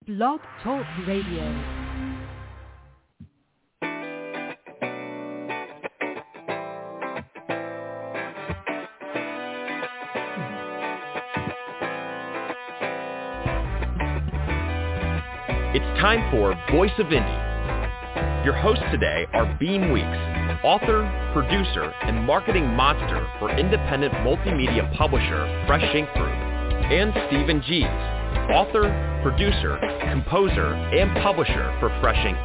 Blog Talk Radio. It's time for Voice of Indie. Your hosts today are Beam Weeks, author, producer, and marketing monster for independent multimedia publisher Fresh Ink Group, and Stephen Gies, author, producer, composer, and publisher for Fresh Ink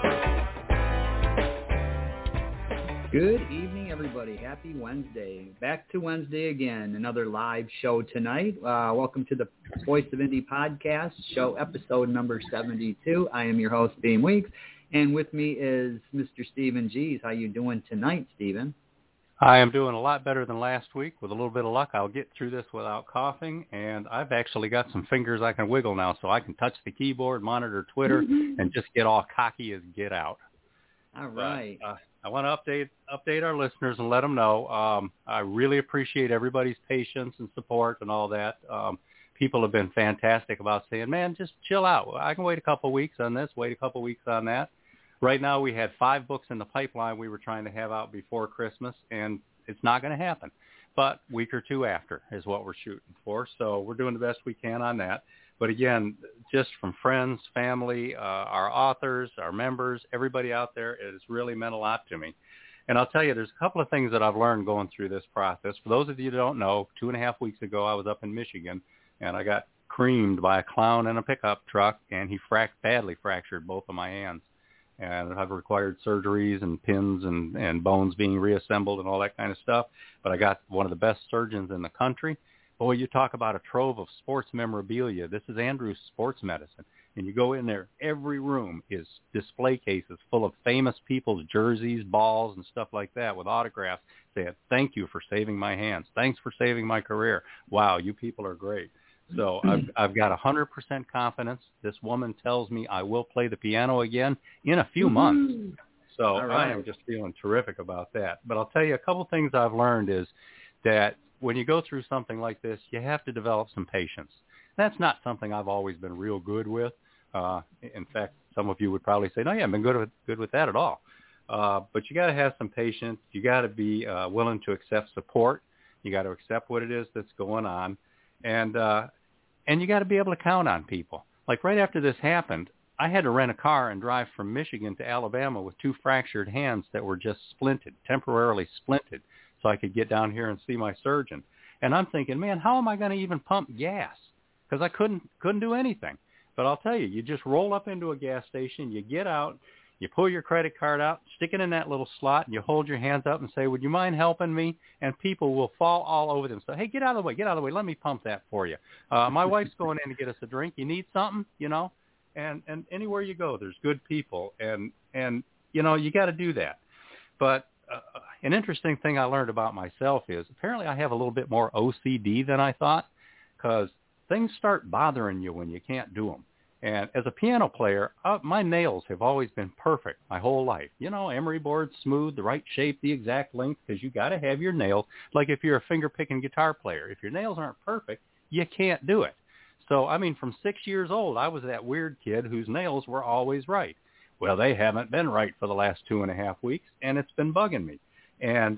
Group. Good evening, everybody. Happy Wednesday. Back to Wednesday again, another live show tonight. Welcome to the Voice of Indie podcast, show episode number 72. I am your host, Beam Weeks, and with me is Mr. Stephen Gies. How you doing tonight, Stephen? I am doing a lot better than last week. With a little bit of luck, I'll get through this without coughing, and I've actually got some fingers I can wiggle now, so I can touch the keyboard, monitor Twitter, and just get all cocky as get out. All right. I want to update our listeners and let them know I really appreciate everybody's patience and support and all that. People have been fantastic about saying, man, just chill out. I can wait a couple of weeks on this, wait a couple of weeks on that. Right now we had 5 books in the pipeline we were trying to have out before Christmas, and it's not going to happen. But a week or two after is what we're shooting for, so we're doing the best we can on that. But again, just from friends, family, our authors, our members, everybody out there, it has really meant a lot to me. And I'll tell you, there's a couple of things that I've learned going through this process. For those of you who don't know, 2.5 weeks ago I was up in Michigan, and I got creamed by a clown in a pickup truck, and he badly fractured both of my hands. And I've required surgeries and pins and bones being reassembled and all that kind of stuff. But I got one of the best surgeons in the country. Boy, you talk about a trove of sports memorabilia. This is Andrew's Sports Medicine. And you go in there, every room is display cases full of famous people's jerseys, balls, and stuff like that with autographs saying, thank you for saving my hands. Thanks for saving my career. Wow, you people are great. So I've got 100% confidence. This woman tells me I will play the piano again in a few months. So I am just feeling terrific about that. But I'll tell you, a couple things I've learned is that when you go through something like this, you have to develop some patience. That's not something I've always been real good with. In fact, some of you would probably say, no, you haven't been good with that at all. But you got to have some patience. You got to be willing to accept support. You got to accept what it is that's going on. And you got to be able to count on people. Like right after this happened, I had to rent a car and drive from Michigan to Alabama with 2 fractured hands that were just temporarily splinted, so I could get down here and see my surgeon. And I'm thinking, man, how am I going to even pump gas? Because I couldn't do anything. But I'll tell you, you just roll up into a gas station, you get out, you pull your credit card out, stick it in that little slot, and you hold your hands up and say, would you mind helping me? And people will fall all over them. So, hey, get out of the way, let me pump that for you. My wife's going in to get us a drink. You need something, And anywhere you go, there's good people. And you got to do that. But an interesting thing I learned about myself is apparently I have a little bit more OCD than I thought, because things start bothering you when you can't do them. And as a piano player, my nails have always been perfect my whole life. Emery board, smooth, the right shape, the exact length, because you got to have your nails. Like if you're a finger-picking guitar player, if your nails aren't perfect, you can't do it. So, from 6 years old, I was that weird kid whose nails were always right. Well, they haven't been right for the last 2.5 weeks, and it's been bugging me. And,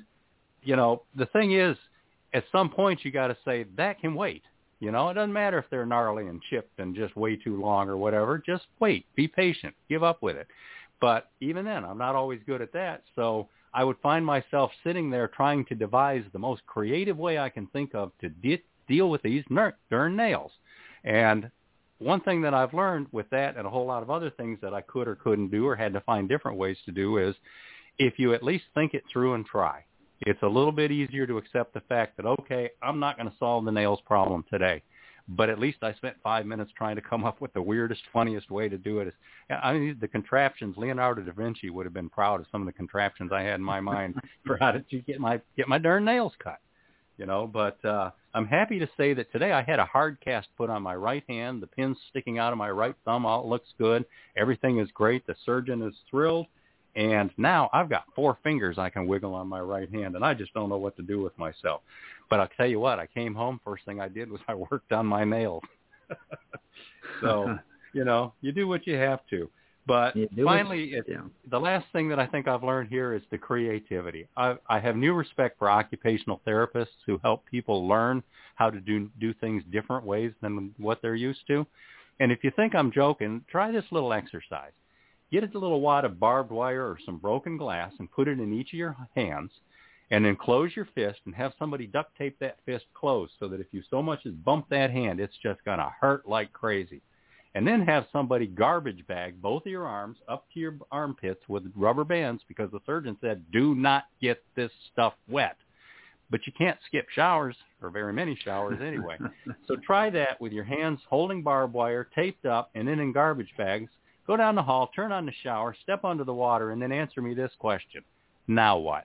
the thing is, at some point you got to say, that can wait. It doesn't matter if they're gnarly and chipped and just way too long or whatever. Just wait. Be patient. Give up with it. But even then, I'm not always good at that. So I would find myself sitting there trying to devise the most creative way I can think of to deal with these darn nails. And one thing that I've learned with that and a whole lot of other things that I could or couldn't do or had to find different ways to do is if you at least think it through and try. It's a little bit easier to accept the fact that, okay, I'm not going to solve the nails problem today, but at least I spent 5 minutes trying to come up with the weirdest, funniest way to do it. The contraptions, Leonardo da Vinci would have been proud of some of the contraptions I had in my mind for how to get my darn nails cut, But I'm happy to say that today I had a hard cast put on my right hand, the pin's sticking out of my right thumb, all looks good. Everything is great. The surgeon is thrilled. And now I've got 4 fingers I can wiggle on my right hand, and I just don't know what to do with myself. But I'll tell you what, I came home, first thing I did was I worked on my nails. So you do what you have to. But finally, the last thing that I think I've learned here is the creativity. I have new respect for occupational therapists who help people learn how to do things different ways than what they're used to. And if you think I'm joking, try this little exercise. Get a little wad of barbed wire or some broken glass and put it in each of your hands, and then close your fist and have somebody duct tape that fist closed so that if you so much as bump that hand, it's just going to hurt like crazy. And then have somebody garbage bag both of your arms up to your armpits with rubber bands, because the surgeon said, do not get this stuff wet. But you can't skip showers, or very many showers anyway. So try that with your hands holding barbed wire, taped up, and then in garbage bags. Go down the hall, turn on the shower, step under the water, and then answer me this question. Now what?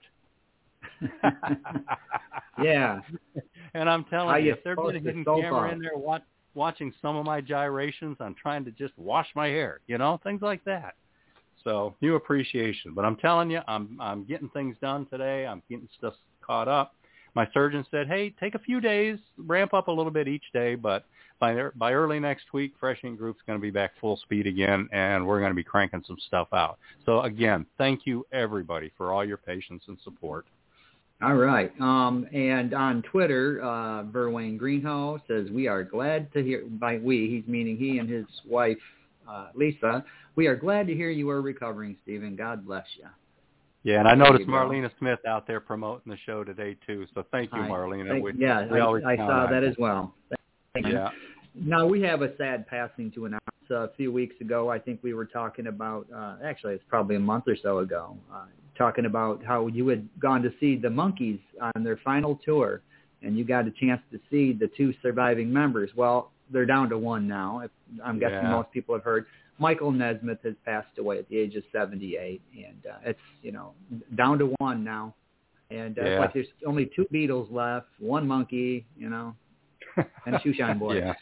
Yeah. And I'm telling you, if there's a hidden camera in there watching some of my gyrations, I'm trying to just wash my hair, things like that. So new appreciation. But I'm telling you, I'm getting things done today. I'm getting stuff caught up. My surgeon said, hey, take a few days, ramp up a little bit each day, but by early next week, Fresh Ink Group's going to be back full speed again, and we're going to be cranking some stuff out. So again, thank you everybody for all your patience and support. All right. And on Twitter, Verwayne Greenhow says, we are glad to hear, by we, he's meaning he and his wife, Lisa, we are glad to hear you are recovering, Stephen. God bless you. Yeah, and I noticed Marlena Smith out there promoting the show today, too. So thank you, Marlena. I saw that as well. Thank you. Yeah. Now, we have a sad passing to announce. A few weeks ago, I think we were talking about, actually, it's probably a month or so ago, talking about how you had gone to see the Monkees on their final tour, and you got a chance to see the two surviving members. Well, they're down to one now. I'm guessing most people have heard. Michael Nesmith has passed away at the age of 78, and it's, down to one now. And it's like there's only two Beatles left, one Monkey, and Shoeshine Boy. Yeah.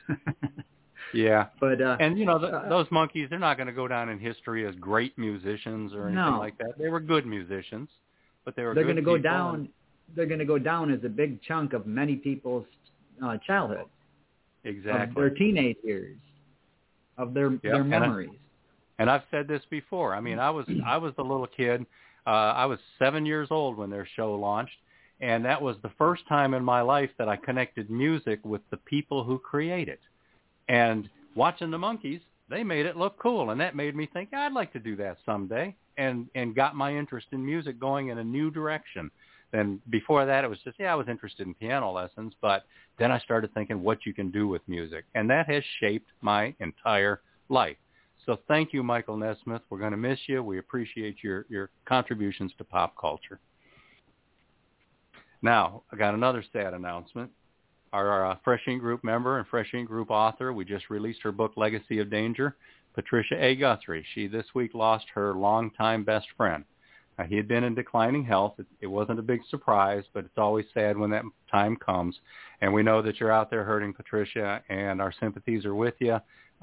Yeah. But and those Monkees, they're not going to go down in history as great musicians or anything like that. They were good musicians, but they're going to go down. They're going to go down as a big chunk of many people's childhood. Exactly. Of their teenage years, of their memories. And I've said this before. I mean, I was the little kid. I was 7 years old when their show launched, and that was the first time in my life that I connected music with the people who create it. And watching the Monkees, they made it look cool, and that made me think I'd like to do that someday, and got my interest in music going in a new direction. Then before that, it was just, I was interested in piano lessons, but then I started thinking what you can do with music, and that has shaped my entire life. So thank you, Michael Nesmith. We're going to miss you. We appreciate your contributions to pop culture. Now, I got another sad announcement. Our Fresh Ink Group member and Fresh Ink Group author, we just released her book, Legacy of Danger, Patricia A. Guthrie. She this week lost her longtime best friend. He had been in declining health. It wasn't a big surprise, but it's always sad when that time comes. And we know that you're out there hurting, Patricia, and our sympathies are with you.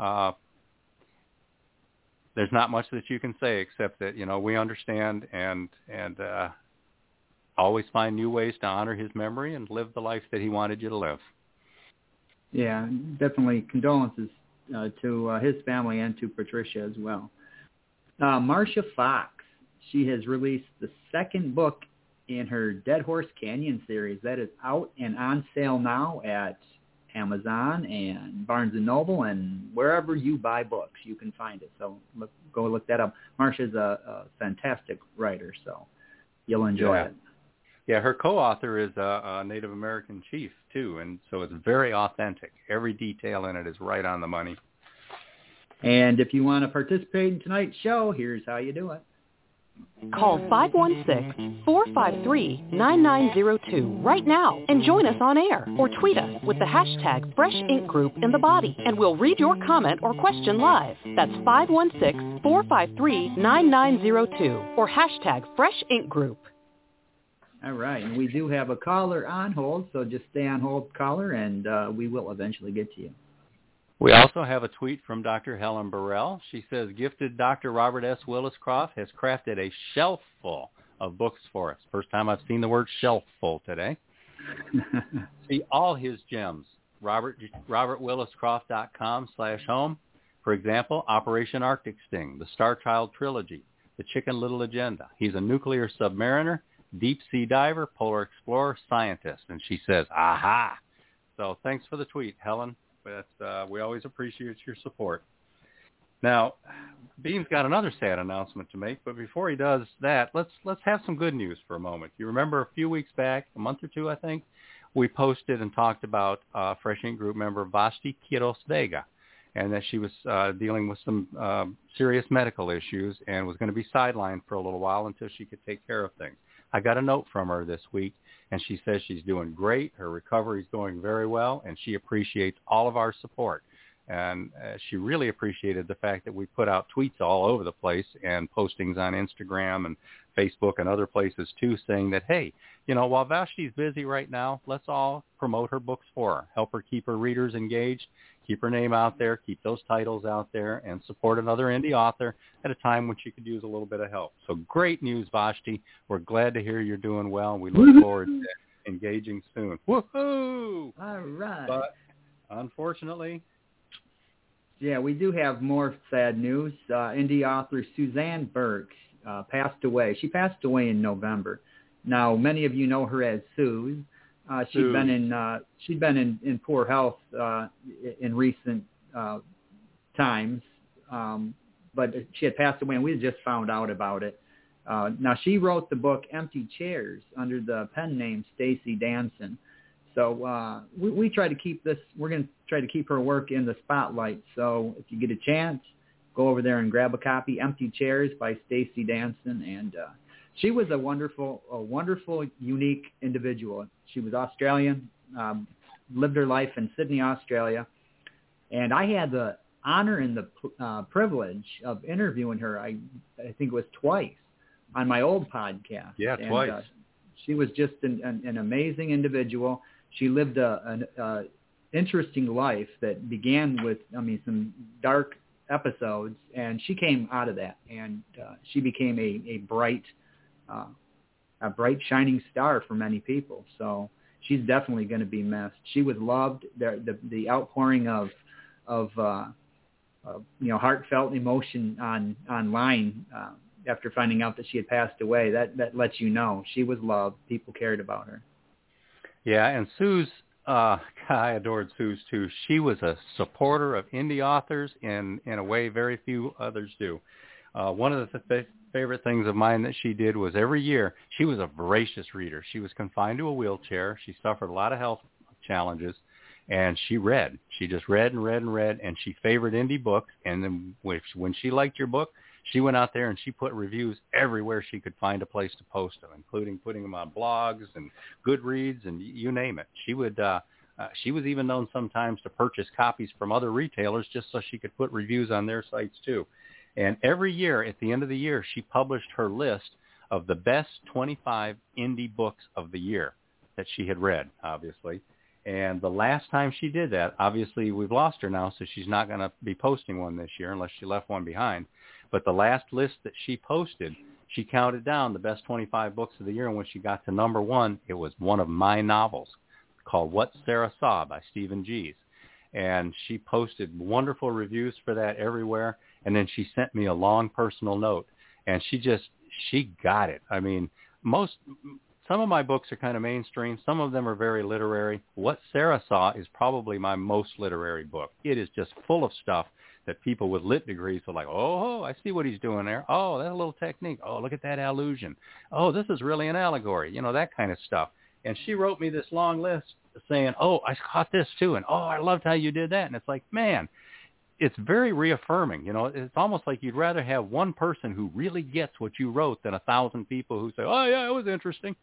There's not much that you can say except that, we understand and always find new ways to honor his memory and live the life that he wanted you to live. Yeah, definitely condolences to his family and to Patricia as well. Marcia Fox, she has released the second book in her Dead Horse Canyon series. That is out and on sale now at Amazon and Barnes & Noble, and wherever you buy books, you can find it. So go look that up. Marcia's a fantastic writer, so you'll enjoy it. Yeah, her co-author is a Native American chief, too, and so it's very authentic. Every detail in it is right on the money. And if you want to participate in tonight's show, here's how you do it. Call 516-453-9902 right now and join us on air, or tweet us with the hashtag Fresh Ink Group in the body, and we'll read your comment or question live. That's 516-453-9902 or hashtag Fresh Ink Group. All right, and we do have a caller on hold, so just stay on hold, caller, and we will eventually get to you. We also have a tweet from Dr. Helen Burrell. She says, gifted Dr. Robert S. Williscroft has crafted a shelf full of books for us. First time I've seen the word shelf full today. See all his gems. RobertWilliscroft.com/home. For example, Operation Arctic Sting, the Star Child Trilogy, the Chicken Little Agenda. He's a nuclear submariner, deep sea diver, polar explorer, scientist. And she says, aha. So thanks for the tweet, Helen. We always appreciate your support. Now, Beam's got another sad announcement to make, but before he does that, let's have some good news for a moment. You remember a few weeks back, a month or two, I think, we posted and talked about Fresh Ink Group member Vashti Quiros Vega, and that she was dealing with some serious medical issues and was going to be sidelined for a little while until she could take care of things. I got a note from her this week, and she says she's doing great. Her recovery is going very well, and she appreciates all of our support. And she really appreciated the fact that we put out tweets all over the place and postings on Instagram and Facebook and other places, too, saying that, hey, you know, while Vashti's busy right now, let's all promote her books for her, help her keep her readers engaged, keep her name out there, keep those titles out there, and support another indie author at a time when she could use a little bit of help. So great news, Vashti. We're glad to hear you're doing well, and we look forward to engaging soon. Woohoo! All right. But unfortunately... Yeah, we do have more sad news. Indie author Suzanne Burks passed away. She passed away in November. Now, many of you know her as Suze. She'd been in poor health in recent times, but she had passed away, and we had just found out about it. Now, she wrote the book Empty Chairs under the pen name Stacey Danson. So we try to keep this. We're going to try to keep her work in the spotlight. So if you get a chance, go over there and grab a copy. Empty Chairs by Stacey Danson, and she was a wonderful, unique individual. She was Australian, lived her life in Sydney, Australia, and I had the honor and the privilege of interviewing her. I think it was twice on my old podcast. Yeah, twice. She was just an amazing individual. She lived an interesting life that began with, some dark episodes, and she came out of that, and she became a bright, shining star for many people. So she's definitely going to be missed. She was loved. The outpouring of heartfelt emotion online after finding out that she had passed away, that lets you know she was loved. People cared about her. Yeah, and Suze, I adored Suze too. She was a supporter of indie authors in a way very few others do. One of the favorite things of mine that she did was every year, she was a voracious reader. She was confined to a wheelchair. She suffered a lot of health challenges, and she read. She just read and read and read, and she favored indie books. And then when she liked your book, she went out there and she put reviews everywhere she could find a place to post them, including putting them on blogs and Goodreads and you name it. She would. She was even known sometimes to purchase copies from other retailers just so she could put reviews on their sites too. And every year, at the end of the year, she published her list of the best 25 indie books of the year that she had read, obviously. And the last time she did that, obviously we've lost her now, so she's not going to be posting one this year unless she left one behind. But the last list that she posted, she counted down the best 25 books of the year, and when she got to number one, it was one of my novels called What Sarah Saw by Stephen Gies. And she posted wonderful reviews for that everywhere, and then she sent me a long personal note, and she got it. I mean, some of my books are kind of mainstream. Some of them are very literary. What Sarah Saw is probably my most literary book. It is just full of stuff that people with lit degrees are like, oh, I see what he's doing there. Oh, that's a little technique. Oh, look at that allusion. Oh, this is really an allegory. That kind of stuff. And she wrote me this long list saying, oh, I caught this too. And, oh, I loved how you did that. And it's like, man, it's very reaffirming. It's almost like you'd rather have one person who really gets what you wrote than 1,000 people who say, oh, yeah, it was interesting,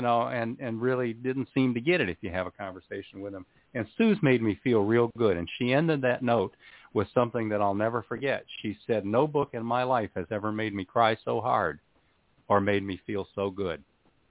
and really didn't seem to get it if you have a conversation with them. And Suze made me feel real good. And she ended that note with something that I'll never forget. She said, no book in my life has ever made me cry so hard or made me feel so good.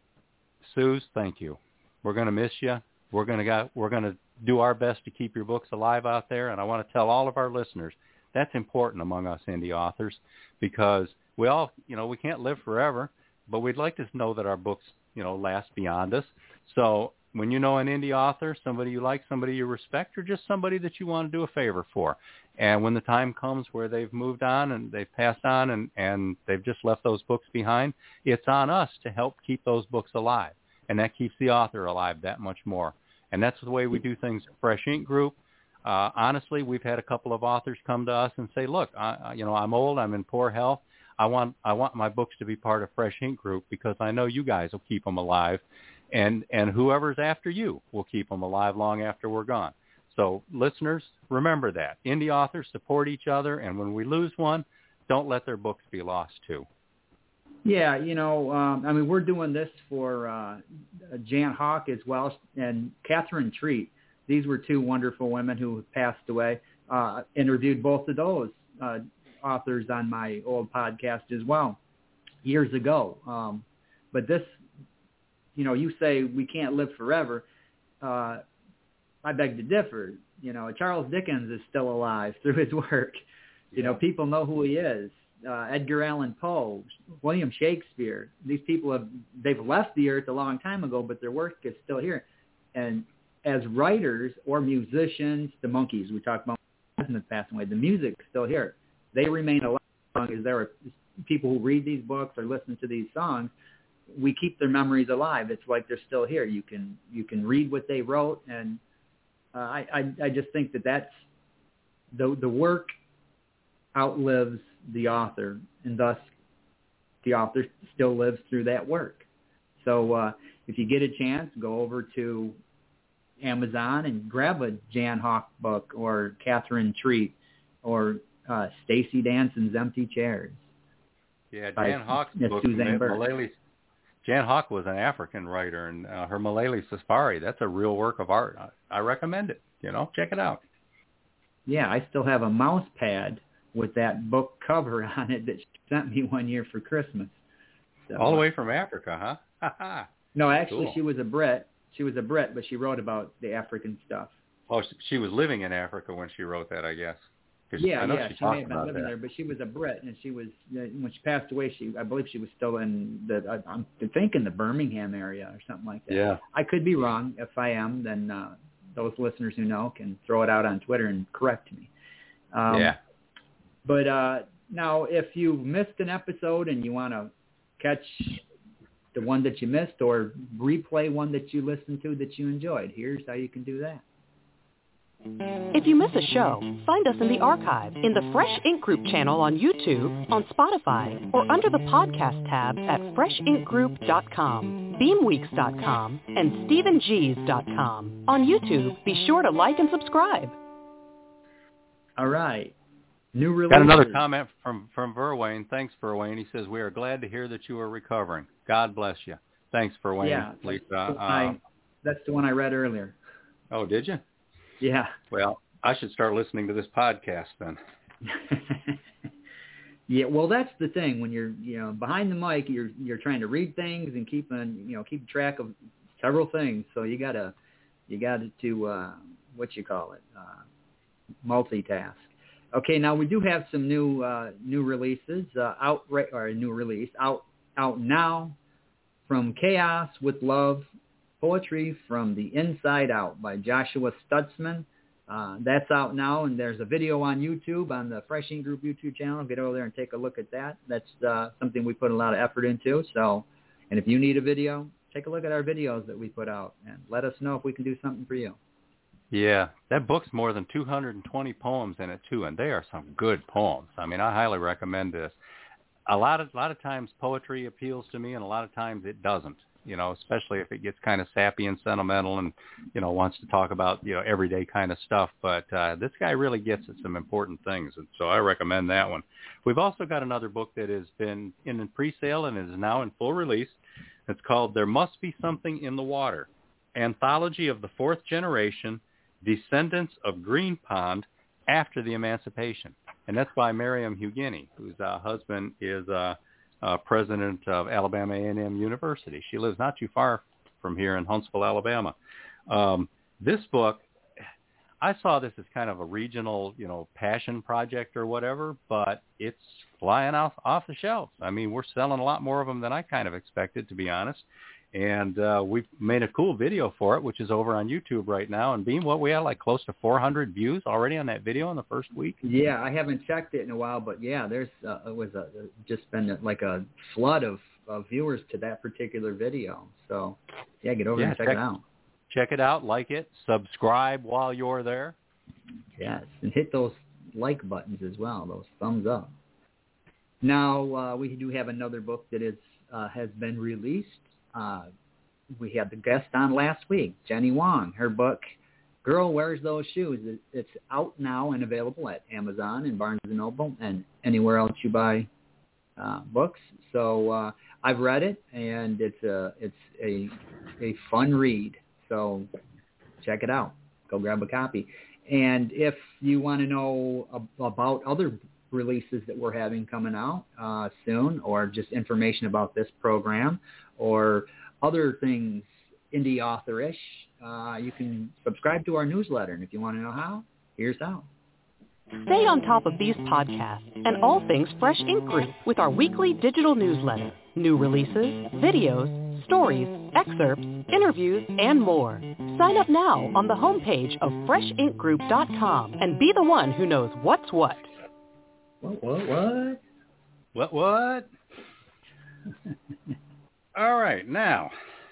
Suze, thank you. We're going to miss you. We're going to do our best to keep your books alive out there. And I want to tell all of our listeners, that's important among us indie authors, because we all, we can't live forever, but we'd like to know that our books, last beyond us. So when you know an indie author, somebody you like, somebody you respect, or just somebody that you want to do a favor for. And when the time comes where they've moved on and they've passed on and they've just left those books behind, it's on us to help keep those books alive. And that keeps the author alive that much more. And that's the way we do things at Fresh Ink Group. Honestly, we've had a couple of authors come to us and say, look, I'm old, I'm in poor health. I want my books to be part of Fresh Ink Group because I know you guys will keep them alive. And whoever's after you will keep them alive long after we're gone. So listeners, remember that. Indie authors support each other, and when we lose one, don't let their books be lost too. Yeah, we're doing this for Jan Hawk as well, and Catherine Treat. These were two wonderful women who passed away. Interviewed both of those authors on my old podcast as well years ago. But this, you say we can't live forever. I beg to differ. Charles Dickens is still alive through his work. People know who he is. Edgar Allan Poe, William Shakespeare. These people they've left the earth a long time ago, but their work is still here. And as writers or musicians, the Monkees, we talked about passing away, the music's still here. They remain alive as long as there are people who read these books or listen to these songs. We keep their memories alive. It's like they're still here. You can read what they wrote, and I just think that's the work outlives the author, and thus the author still lives through that work. So if you get a chance, go over to Amazon and grab a Jan Hawk book or Catherine Treat or Stacey Danson's Empty Chairs. Yeah, Jan Hawk's book, Jan Hawk was an African writer, and her Malele Safari, that's a real work of art. I recommend it. Check it out. Yeah, I still have a mouse pad with that book cover on it that she sent me one year for Christmas. So, all the way from Africa, huh? No, actually, cool. She was a Brit. She was a Brit, but she wrote about the African stuff. Oh, she was living in Africa when she wrote that, I guess. Yeah, she may have been living there, but she was a Brit, and she was when she passed away. I believe she was still in I'm thinking the Birmingham area or something like that. Yeah, I could be wrong. If I am, then those listeners who know can throw it out on Twitter and correct me. Yeah. But now, if you've missed an episode and you want to catch the one that you missed or replay one that you listened to that you enjoyed, here's how you can do that. If you miss a show, find us in the archive in the Fresh Ink Group channel on YouTube, on Spotify, or under the podcast tab at freshinkgroup.com, beamweeks.com, and stephengs.com. On YouTube, be sure to like and subscribe. All right. New releases. Got another comment from Verwayne. Thanks, Verwayne. He says, we are glad to hear that you are recovering. God bless you. Thanks, Verwayne. Yeah, that's the one I read earlier. Oh, did you? Yeah. Well, I should start listening to this podcast then. Yeah, well, that's the thing. When you're behind the mic, you're trying to read things and keep track of several things. So you got to multitask. Okay, now we do have some new releases out now from Chaos with Love. Poetry from the Inside Out by Joshua Stutzman. That's out now, and there's a video on YouTube, on the Fresh Ink Group YouTube channel. Get over there and take a look at that. That's something we put a lot of effort into. So, and if you need a video, take a look at our videos that we put out, and let us know if we can do something for you. Yeah, that book's more than 220 poems in it, too, and they are some good poems. I mean, I highly recommend this. A lot of times poetry appeals to me, and a lot of times it doesn't. Especially if it gets kind of sappy and sentimental and, wants to talk about, everyday kind of stuff. But this guy really gets at some important things, and so I recommend that one. We've also got another book that has been in pre-sale and is now in full release. It's called There Must Be Something in the Water, Anthology of the Fourth Generation, Descendants of Green Pond After the Emancipation. And that's by Miriam Hughini, whose husband is president of Alabama A&M University. She lives not too far from here in Huntsville, Alabama. This book, I saw this as kind of a regional, passion project or whatever, but it's flying off the shelves. I mean, we're selling a lot more of them than I kind of expected, to be honest. And we've made a cool video for it, which is over on YouTube right now. And Beam, what we had, like close to 400 views already on that video in the first week? Yeah, I haven't checked it in a while, but yeah, there's just been like a flood of viewers to that particular video. So, yeah, get over and check it out. Check it out, like it, subscribe while you're there. Yes, and hit those like buttons as well, those thumbs up. Now, we do have another book that has been released. We had the guest on last week, Jenny Wong. Her book, Girl Wears Those Shoes, it's out now and available at Amazon and Barnes & Noble and anywhere else you buy books. So I've read it, and it's a fun read. So check it out. Go grab a copy. And if you want to know about other releases that we're having coming out soon, or just information about this program or other things indie author-ish, you can subscribe to our newsletter. And if you want to know how, here's how. Stay on top of these podcasts and all things Fresh Ink Group with our weekly digital newsletter. New releases, videos, stories, excerpts, interviews, and more. Sign up now on the homepage of FreshInkGroup.com and be the one who knows what's what. What? All right, now,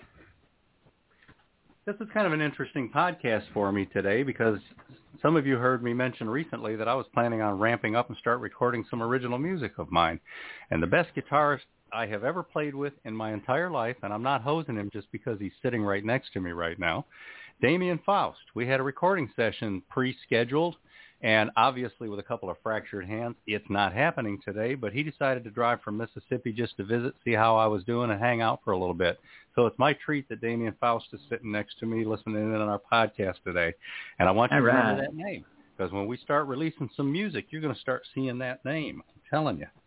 this is kind of an interesting podcast for me today because some of you heard me mention recently that I was planning on ramping up and start recording some original music of mine. And the best guitarist I have ever played with in my entire life, and I'm not hosing him just because he's sitting right next to me right now, Damien Faust. We had a recording session pre-scheduled, and obviously with a couple of fractured hands, it's not happening today, but he decided to drive from Mississippi just to visit, see how I was doing, and hang out for a little bit. So it's my treat that Damien Faust is sitting next to me listening in on our podcast today. And I want you to remember that name, because when we start releasing some music, you're going to start seeing that name. I'm telling you.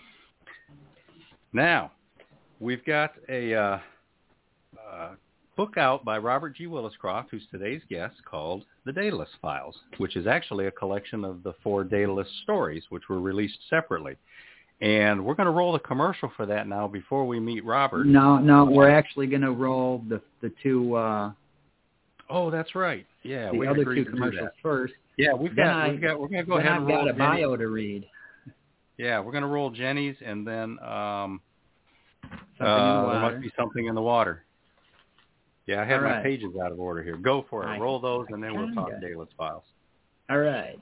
Now, we've got a book out by Robert G. Williscroft, who's today's guest, called The Daedalus Files, which is actually a collection of the 4 Daedalus stories, which were released separately. And we're going to roll the commercial for that now before we meet Robert. No, we're actually going to roll the two. Oh, that's right. Yeah, the other 2 commercials first. Yeah, we're going to go ahead and roll. I've got a bio to read. Yeah, we're going to roll Jenny's, and then there must be something in the water. Yeah, I have my pages out of order here. Go for it. Roll those, and then we'll talk Daedalus Files. All right.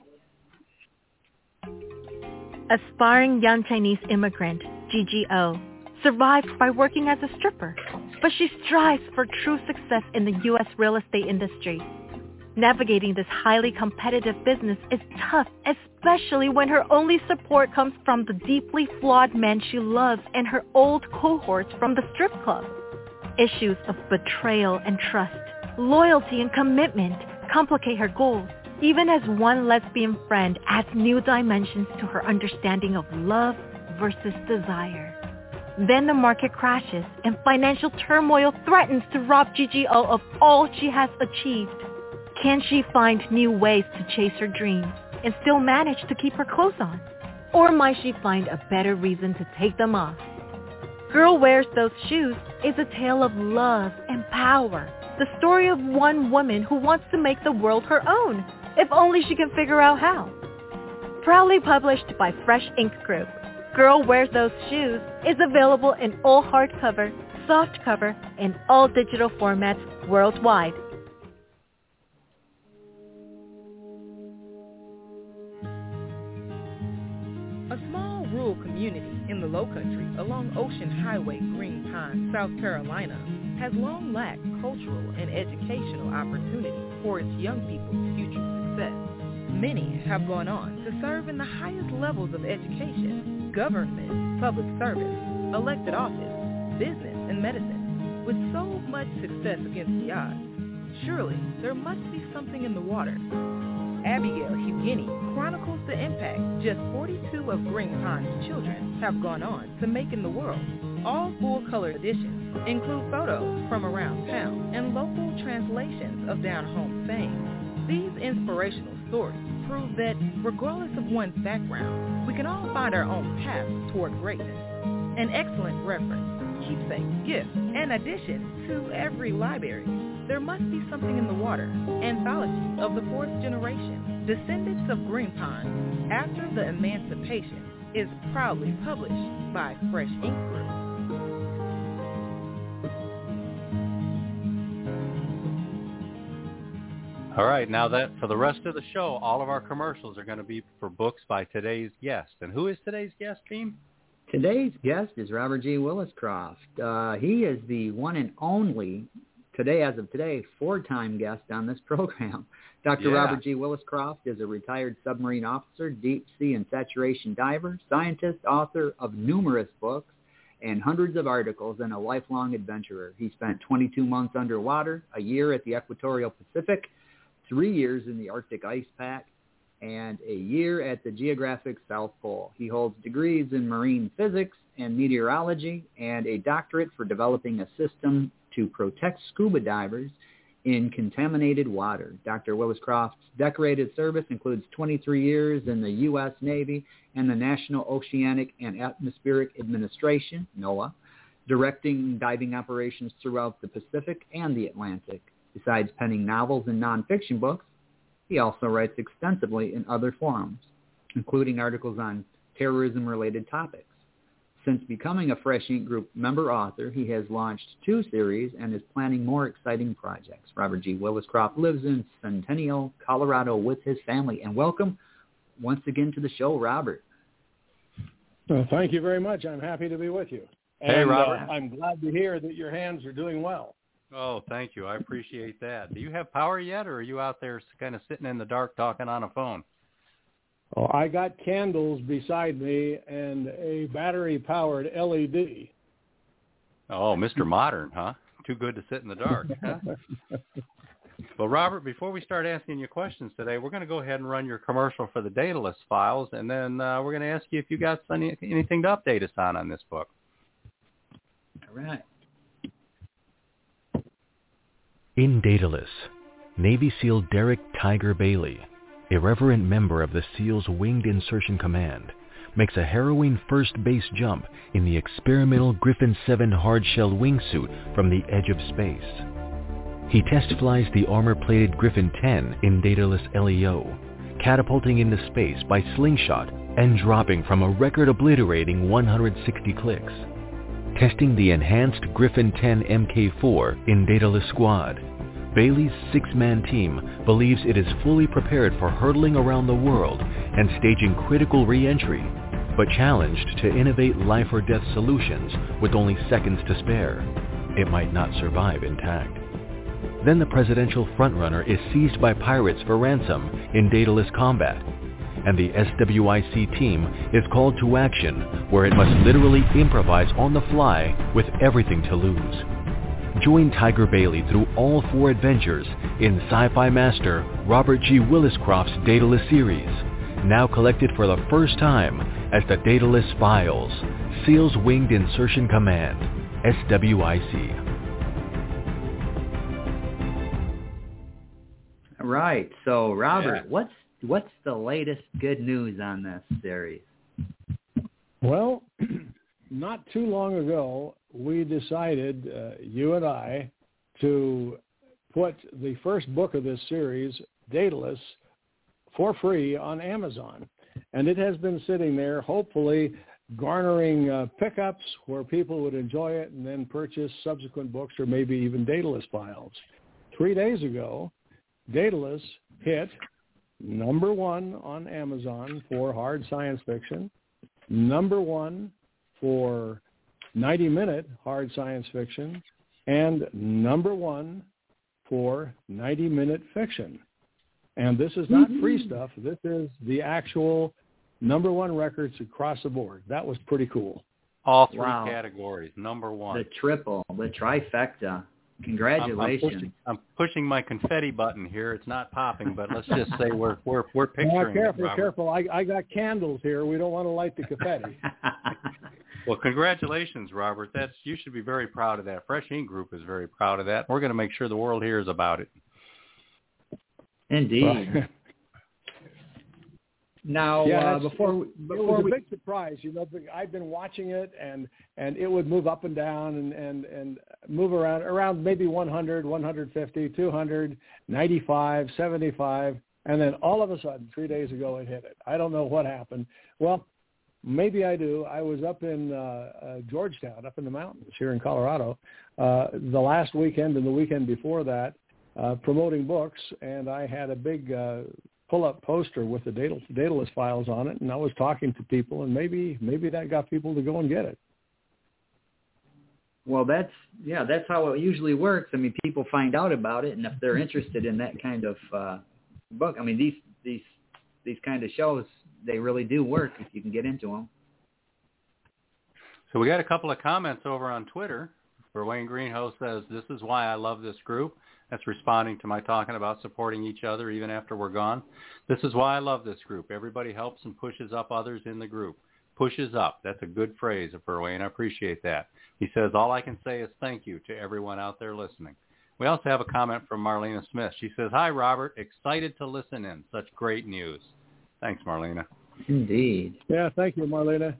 Aspiring young Chinese immigrant, Gigi O, survives by working as a stripper, but she strives for true success in the U.S. real estate industry. Navigating this highly competitive business is tough, especially when her only support comes from the deeply flawed men she loves and her old cohorts from the strip club. Issues of betrayal and trust, loyalty and commitment complicate her goals, even as one lesbian friend adds new dimensions to her understanding of love versus desire. Then the market crashes and financial turmoil threatens to rob Gigi O of all she has achieved. Can she find new ways to chase her dreams and still manage to keep her clothes on? Or might she find a better reason to take them off? Girl Wears Those Shoes is a tale of love and power. The story of one woman who wants to make the world her own, if only she can figure out how. Proudly published by Fresh Ink Group, Girl Wears Those Shoes is available in all hardcover, softcover, and all digital formats worldwide. A small rural community in the Lowcountry along Ocean Highway, Green Pond, South Carolina, has long lacked cultural and educational opportunities for its young people's future success. Many have gone on to serve in the highest levels of education, government, public service, elected office, business, and medicine. With so much success against the odds, surely there must be something in the water. Abigail Hugueny chronicles the impact just 42 of Green Pond's children have gone on to make in the world. All full-color editions include photos from around town and local translations of down-home sayings. These inspirational stories prove that, regardless of one's background, we can all find our own path toward greatness. An excellent reference keepsakes, gifts, and addition to every library. There Must Be Something in the Water, anthology of the fourth generation, descendants of Green Pond, after the emancipation, is proudly published by Fresh Ink Group. All right, now that for the rest of the show, all of our commercials are going to be for books by today's guest. And who is today's guest, team? Today's guest is Robert G. Williscroft. He is the one and only, as of today, 4-time guest on this program. Dr. Robert G. Williscroft is a retired submarine officer, deep sea and saturation diver, scientist, author of numerous books and hundreds of articles, and a lifelong adventurer. He spent 22 months underwater, a year at the equatorial Pacific, 3 years in the Arctic ice pack, and a year at the geographic South Pole. He holds degrees in marine physics and meteorology and a doctorate for developing a system to protect scuba divers in contaminated water. Dr. Williscroft's decorated service includes 23 years in the U.S. Navy and the National Oceanic and Atmospheric Administration, NOAA, directing diving operations throughout the Pacific and the Atlantic. Besides penning novels and nonfiction books, he also writes extensively in other forums, including articles on terrorism-related topics. Since becoming a Fresh Ink Group member author, he has launched 2 series and is planning more exciting projects. Robert G. Williscroft lives in Centennial, Colorado with his family. And welcome once again to the show, Robert. Well, thank you very much. I'm happy to be with you. Hey, Robert. I'm glad to hear that your hands are doing well. Oh, thank you. I appreciate that. Do you have power yet, or are you out there kind of sitting in the dark talking on a phone? Oh, I got candles beside me and a battery-powered LED. Oh, Mr. Modern, huh? Too good to sit in the dark, huh? Well, Robert, before we start asking you questions today, we're going to go ahead and run your commercial for the Daedalus Files, and then we're going to ask you if you got anything to update us on this book. All right. In Daedalus, Navy SEAL Derek Tiger Bailey, irreverent member of the SEAL's Winged Insertion Command, makes a harrowing first base jump in the experimental Griffin 7 hard-shell wingsuit from the edge of space. He test flies the armor-plated Griffin 10 in Daedalus LEO, catapulting into space by slingshot and dropping from a record-obliterating 160 clicks. Testing the enhanced Griffin 10 Mk4 in Daedalus Squad, Bailey's 6-man team believes it is fully prepared for hurtling around the world and staging critical re-entry, but challenged to innovate life-or-death solutions with only seconds to spare. It might not survive intact. Then the presidential frontrunner is seized by pirates for ransom in Daedalus Combat, and the SWIC team is called to action where it must literally improvise on the fly with everything to lose. Join Tiger Bailey through all 4 adventures in Sci-Fi Master Robert G. Williscroft's Daedalus series, now collected for the first time as the Daedalus Files, SEAL's Winged Insertion Command, SWIC. All right. So, Robert, what's the latest good news on this series? Well, not too long ago, we decided, you and I, to put the first book of this series, Daedalus, for free on Amazon. And it has been sitting there, hopefully garnering pickups where people would enjoy it and then purchase subsequent books or maybe even Daedalus Files. 3 days ago, Daedalus hit number 1 on Amazon for hard science fiction, number 1 for 90-minute hard science fiction, and number 1 for 90-minute fiction. And this is not free stuff. This is the actual number 1 records across the board. That was pretty cool. All 3 categories, number 1. The triple, the trifecta. Congratulations. I'm pushing my confetti button here. It's not popping, but let's just say we're picturing Careful. I got candles here. We don't want to light the confetti. Well, congratulations, Robert. You should be very proud of that. Fresh Ink Group is very proud of that. We're going to make sure the world hears about it. Indeed. Now, before it was we... a big surprise. I've been watching it, and it would move up and down and move around maybe 100, 150, 200, 95, 75, and then all of a sudden, 3 days ago, it hit it. I don't know what happened. Well, maybe I do. I was up in Georgetown, up in the mountains here in Colorado, the last weekend and the weekend before that, promoting books, and I had a big pull-up poster with the Daedalus files on it, and I was talking to people, and maybe that got people to go and get it. Well, that's how it usually works. I mean, people find out about it, and if they're interested in that kind of book, I mean, these kind of shows, they really do work if you can get into them. So we got a couple of comments over on Twitter where Wayne Greenhoe says, "This is why I love this group." That's responding to my talking about supporting each other even after we're gone. "This is why I love this group. Everybody helps and pushes up others in the group." Pushes up. That's a good phrase for Wayne. I appreciate that. He says, "All I can say is thank you to everyone out there listening." We also have a comment from Marlena Smith. She says, "Hi, Robert. Excited to listen in. Such great news." Thanks, Marlena. Indeed. Yeah, thank you, Marlena.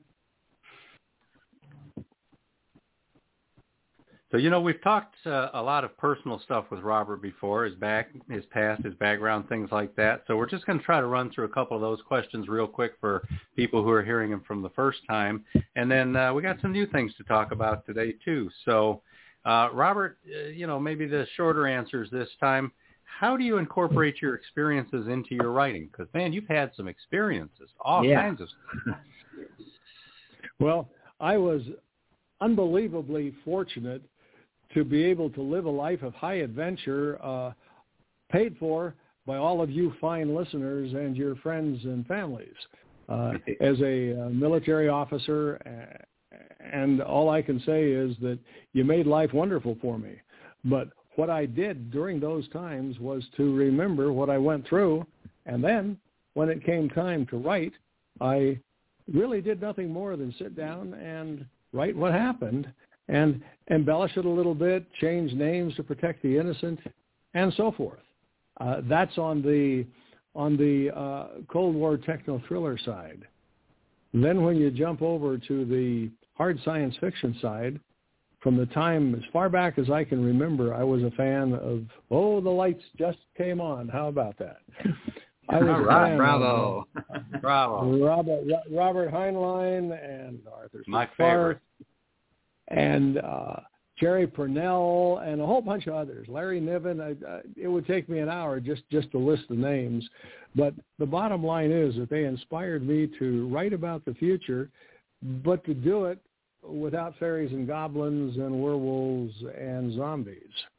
So, we've talked a lot of personal stuff with Robert before, his past, his background, things like that. So we're just going to try to run through a couple of those questions real quick for people who are hearing him from the first time. And then we got some new things to talk about today, too. So, Robert, maybe the shorter answers this time. How do you incorporate your experiences into your writing? Because, man, you've had some experiences, all kinds of stuff. Well, I was unbelievably fortunate to be able to live a life of high adventure, paid for by all of you fine listeners and your friends and families. As a military officer, and all I can say is that you made life wonderful for me. But what I did during those times was to remember what I went through, and then when it came time to write, I really did nothing more than sit down and write what happened and embellish it a little bit, change names to protect the innocent, and so forth. That's on the Cold War techno-thriller side. Then when you jump over to the hard science fiction side, from the time as far back as I can remember, I was a fan of, the lights just came on. How about that? I was a fan bravo. Of, Bravo. Robert Heinlein and Arthur C. My Clarke favorite. and Jerry Purnell and a whole bunch of others. Larry Niven. It would take me an hour just to list the names. But the bottom line is that they inspired me to write about the future, but to do it without fairies and goblins and werewolves and zombies.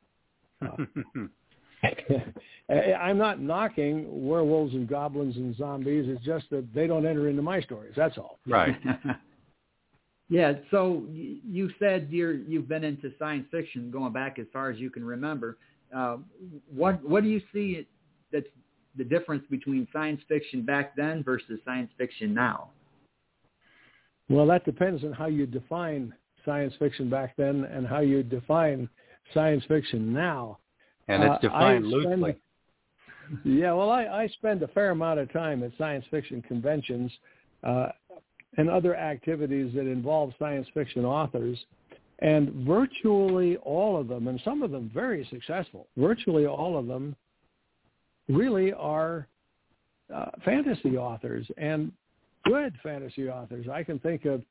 I'm not knocking werewolves and goblins and zombies. It's just that they don't enter into my stories. That's all. Right. Yeah. So you said you've been into science fiction going back as far as you can remember. What do you see that's the difference between science fiction back then versus science fiction now? Well, that depends on how you define science fiction back then and how you define science fiction now. And it's defined loosely. Yeah, well, I spend a fair amount of time at science fiction conventions and other activities that involve science fiction authors, and virtually all of them, and some of them very successful, virtually all of them really are fantasy authors, and good fantasy authors. I can think of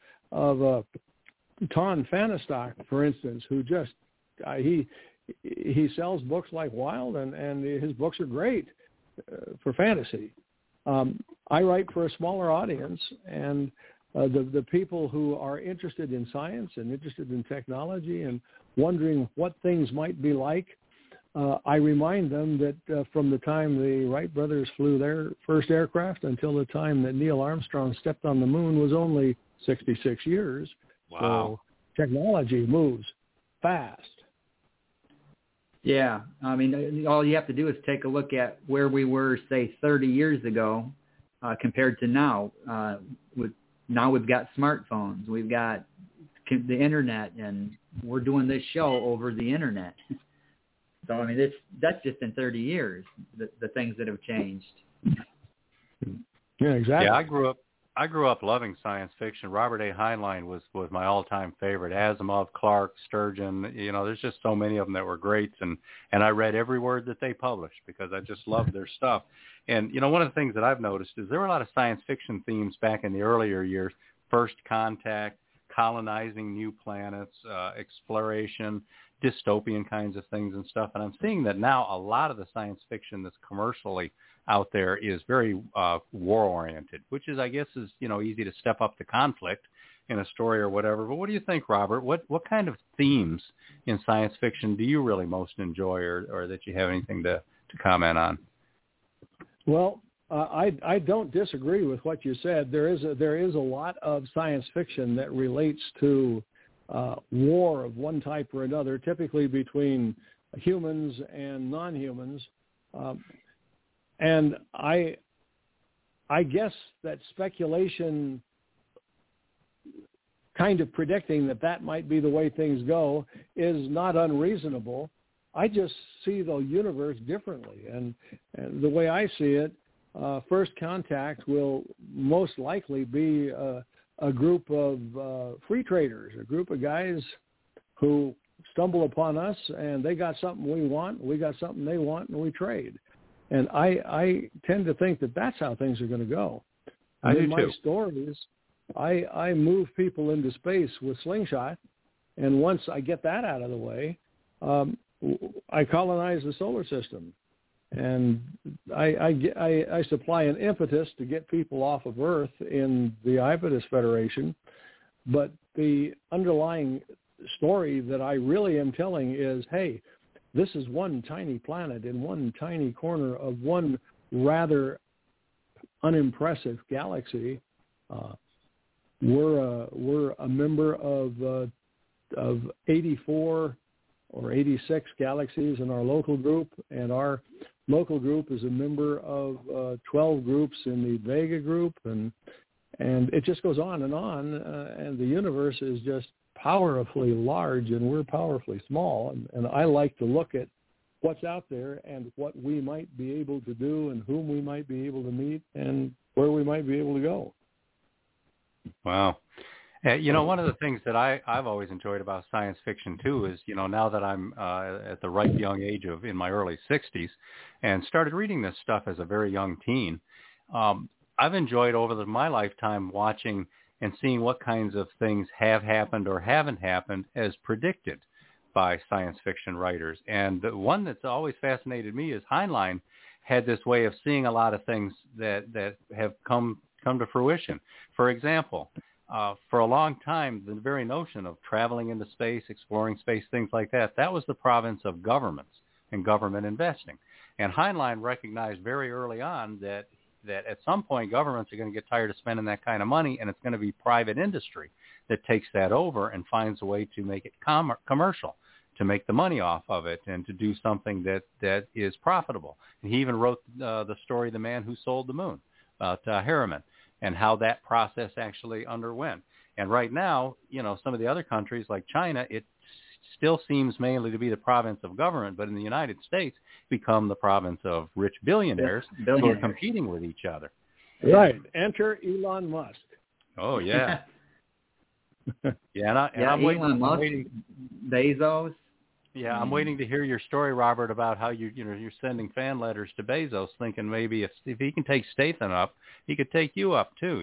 Ton Fanistock, for instance, who just he sells books like wild, and his books are great for fantasy. I write for a smaller audience, and the people who are interested in science and interested in technology and wondering what things might be like, I remind them that from the time the Wright brothers flew their first aircraft until the time that Neil Armstrong stepped on the moon was only 66 years. Wow. So technology moves fast. Yeah. I mean, all you have to do is take a look at where we were, say, 30 years ago compared to now. Now we've got smartphones. We've got the Internet, and we're doing this show over the Internet. So, I mean, that's just in 30 years, the things that have changed. Yeah, exactly. Yeah, I grew up loving science fiction. Robert A. Heinlein was my all-time favorite. Asimov, Clarke, Sturgeon, there's just so many of them that were greats, and I read every word that they published because I just loved their stuff. And, one of the things that I've noticed is there were a lot of science fiction themes back in the earlier years: first contact, colonizing new planets, exploration, dystopian kinds of things and stuff. And I'm seeing that now a lot of the science fiction that's commercially out there is very war-oriented, which is, I guess, is easy to step up the conflict in a story or whatever. But what do you think, Robert? What kind of themes in science fiction do you really most enjoy, or that you have anything to comment on? Well, I don't disagree with what you said. There is a lot of science fiction that relates to war of one type or another, typically between humans and non-humans. And I guess that speculation, kind of predicting that might be the way things go, is not unreasonable. I just see the universe differently. And the way I see it, first contact will most likely be a group of free traders, a group of guys who stumble upon us, and they got something we want, we got something they want, and we trade. And I tend to think that that's how things are going to go. In my stories, I move people into space with slingshot, and once I get that out of the way, I colonize the solar system. And I supply an impetus to get people off of Earth in the Ibidus Federation. But the underlying story that I really am telling is, hey, this is one tiny planet in one tiny corner of one rather unimpressive galaxy. We're a member of 84 or 86 galaxies in our local group, and our local group is a member of 12 groups in the Vega group, and it just goes on, and the universe is just powerfully large, and we're powerfully small, and I like to look at what's out there and what we might be able to do and whom we might be able to meet and where we might be able to go. Wow. One of the things that I've always enjoyed about science fiction, too, is, now that I'm at the ripe young age of in my early 60s and started reading this stuff as a very young teen, I've enjoyed over my lifetime watching and seeing what kinds of things have happened or haven't happened as predicted by science fiction writers. And the one that's always fascinated me is Heinlein had this way of seeing a lot of things that have come to fruition. For example, for a long time, the very notion of traveling into space, exploring space, things like that was the province of governments and government investing. And Heinlein recognized very early on that at some point governments are going to get tired of spending that kind of money, and it's going to be private industry that takes that over and finds a way to make it commercial, to make the money off of it and to do something that is profitable. And he even wrote the story The Man Who Sold the Moon about Harriman and how that process actually underwent. And right now, some of the other countries like China, it still seems mainly to be the province of government, but in the United States, become the province of rich billionaires who are competing with each other. Right. Enter Elon Musk. Oh, yeah. I'm Elon Musk, Bezos. Yeah, I'm waiting to hear your story, Robert, about how you're sending fan letters to Bezos, thinking maybe if he can take Statham up, he could take you up too.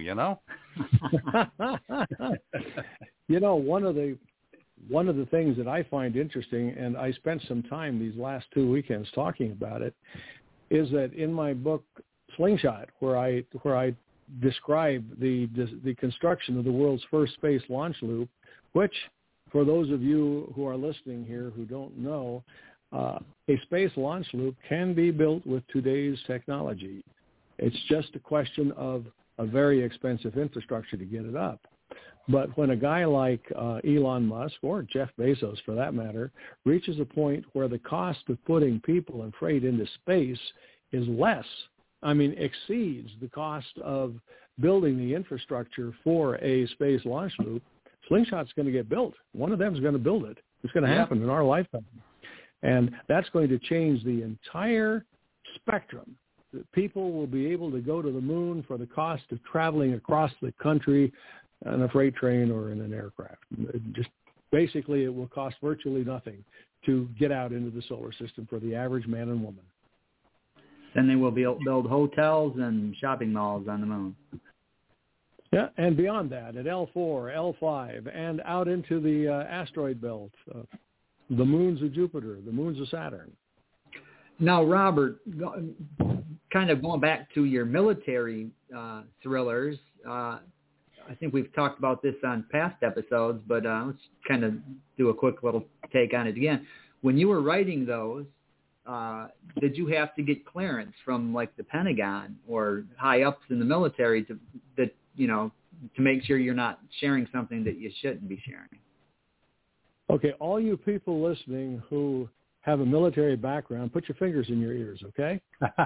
One of the things that I find interesting, and I spent some time these last 2 weekends talking about it, is that in my book Slingshot, where I describe the construction of the world's first space launch loop, which, for those of you who are listening here who don't know, a space launch loop can be built with today's technology. It's just a question of a very expensive infrastructure to get it up. But when a guy like Elon Musk, or Jeff Bezos for that matter, reaches a point where the cost of putting people and freight into space is exceeds the cost of building the infrastructure for a space launch loop, Slingshot's going to get built. One of them is going to build it. It's going to happen in our lifetime. And that's going to change the entire spectrum people will be able to go to the moon for the cost of traveling across the country on a freight train or in an aircraft. Just basically, it will cost virtually nothing to get out into the solar system for the average man and woman. Then they will build hotels and shopping malls on the moon. Yeah, and beyond that, at L4, L5, and out into the asteroid belt, the moons of Jupiter, the moons of Saturn. Now, Robert, kind of going back to your military thrillers, I think we've talked about this on past episodes, but let's kind of do a quick little take on it again. When you were writing those, did you have to get clearance from like the Pentagon or high ups in the military to make sure you're not sharing something that you shouldn't be sharing? Okay, all you people listening who have a military background, put your fingers in your ears, okay?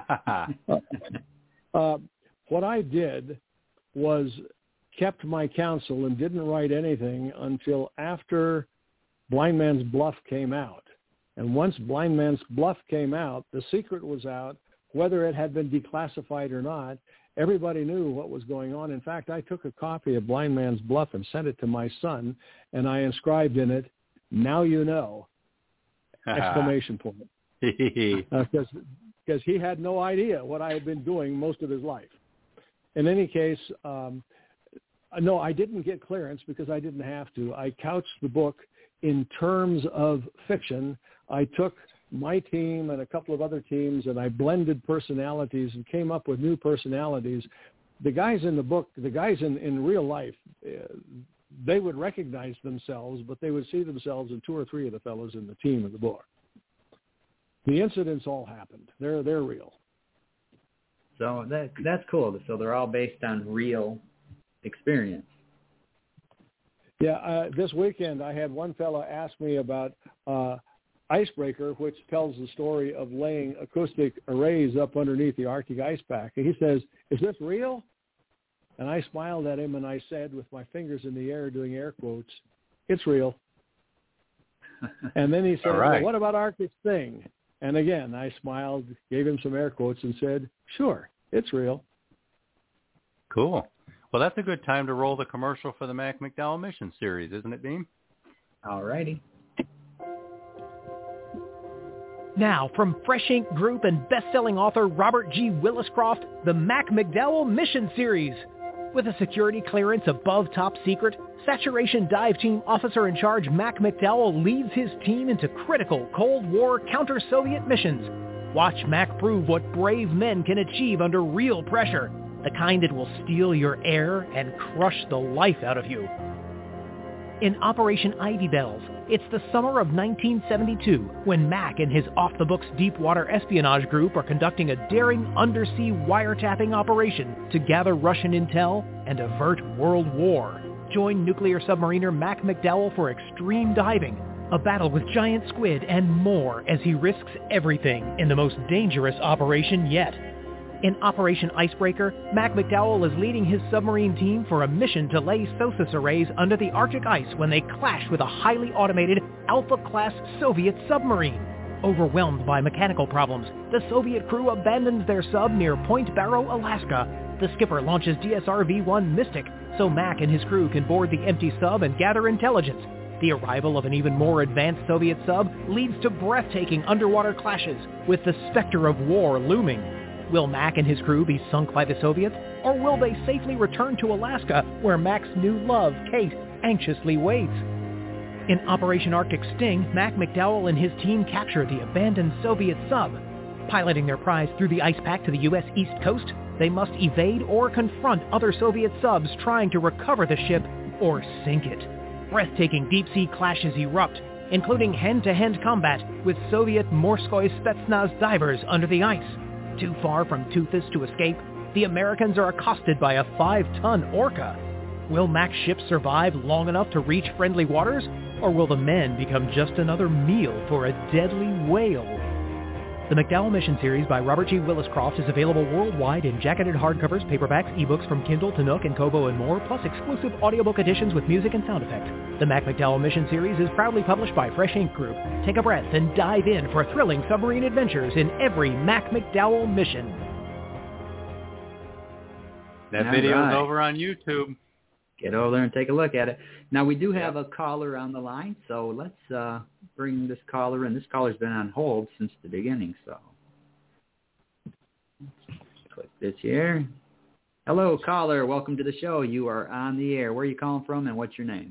What I did was kept my counsel and didn't write anything until after Blind Man's Bluff came out. And once Blind Man's Bluff came out, the secret was out. Whether it had been declassified or not, everybody knew what was going on. In fact, I took a copy of Blind Man's Bluff and sent it to my son, and I inscribed in it, "Now you know!" exclamation point. Because he had no idea what I had been doing most of his life. In any case, no, I didn't get clearance because I didn't have to. I couched the book in terms of fiction. I took my team and a couple of other teams, and I blended personalities and came up with new personalities. The guys in the book, the guys in real life, they would recognize themselves, but they would see themselves in two or three of the fellows in the team in the book. The incidents all happened. They're real. So that's cool. So they're all based on real experience. Yeah, this weekend I had one fellow ask me about Icebreaker, which tells the story of laying acoustic arrays up underneath the Arctic ice pack. And he says, "Is this real?" And I smiled at him and I said, with my fingers in the air doing air quotes, "It's real." And then he said, right. "Well, what about Arctic Sting?" And again, I smiled, gave him some air quotes and said, "Sure, it's real." Cool. Well, that's a good time to roll the commercial for the Mac McDowell Mission Series, isn't it, Beam? All righty. Now, from Fresh Ink Group and best-selling author Robert G. Williscroft, the Mac McDowell Mission Series. With a security clearance above top secret, Saturation Dive Team Officer in Charge Mac McDowell leads his team into critical Cold War counter-Soviet missions. Watch Mac prove what brave men can achieve under real pressure, the kind that will steal your air and crush the life out of you. In Operation Ivy Bells, it's the summer of 1972 when Mac and his off-the-books deep-water espionage group are conducting a daring undersea wiretapping operation to gather Russian intel and avert World War. Join nuclear submariner Mac McDowell for extreme diving, a battle with giant squid, and more as he risks everything in the most dangerous operation yet. In Operation Icebreaker, Mac McDowell is leading his submarine team for a mission to lay SOSUS arrays under the Arctic ice when they clash with a highly automated Alpha-class Soviet submarine. Overwhelmed by mechanical problems, the Soviet crew abandons their sub near Point Barrow, Alaska. The skipper launches DSR V-1 Mystic so Mac and his crew can board the empty sub and gather intelligence. The arrival of an even more advanced Soviet sub leads to breathtaking underwater clashes, with the specter of war looming. Will Mac and his crew be sunk by the Soviets, or will they safely return to Alaska, where Mac's new love, Kate, anxiously waits? In Operation Arctic Sting, Mac McDowell and his team capture the abandoned Soviet sub. Piloting their prize through the ice pack to the U.S. East Coast, they must evade or confront other Soviet subs trying to recover the ship or sink it. Breathtaking deep-sea clashes erupt, including hand-to-hand combat with Soviet Morskoy Spetsnaz divers under the ice. Too far from Toothus to escape, the Americans are accosted by a 5-ton orca. Will Mac's ship survive long enough to reach friendly waters, or will the men become just another meal for a deadly whale? The McDowell Mission Series by Robert G. Williscroft is available worldwide in jacketed hardcovers, paperbacks, ebooks from Kindle to Nook and Kobo and more, plus exclusive audiobook editions with music and sound effects. The Mac McDowell Mission Series is proudly published by Fresh Ink Group. Take a breath and dive in for thrilling submarine adventures in every Mac McDowell mission. That video's over on YouTube. Get over there and take a look at it. Now, we do have a caller on the line, so let's bring this caller in. This caller's been on hold since the beginning, so click this here. Hello, caller. Welcome to the show. You are on the air. Where are you calling from, and what's your name?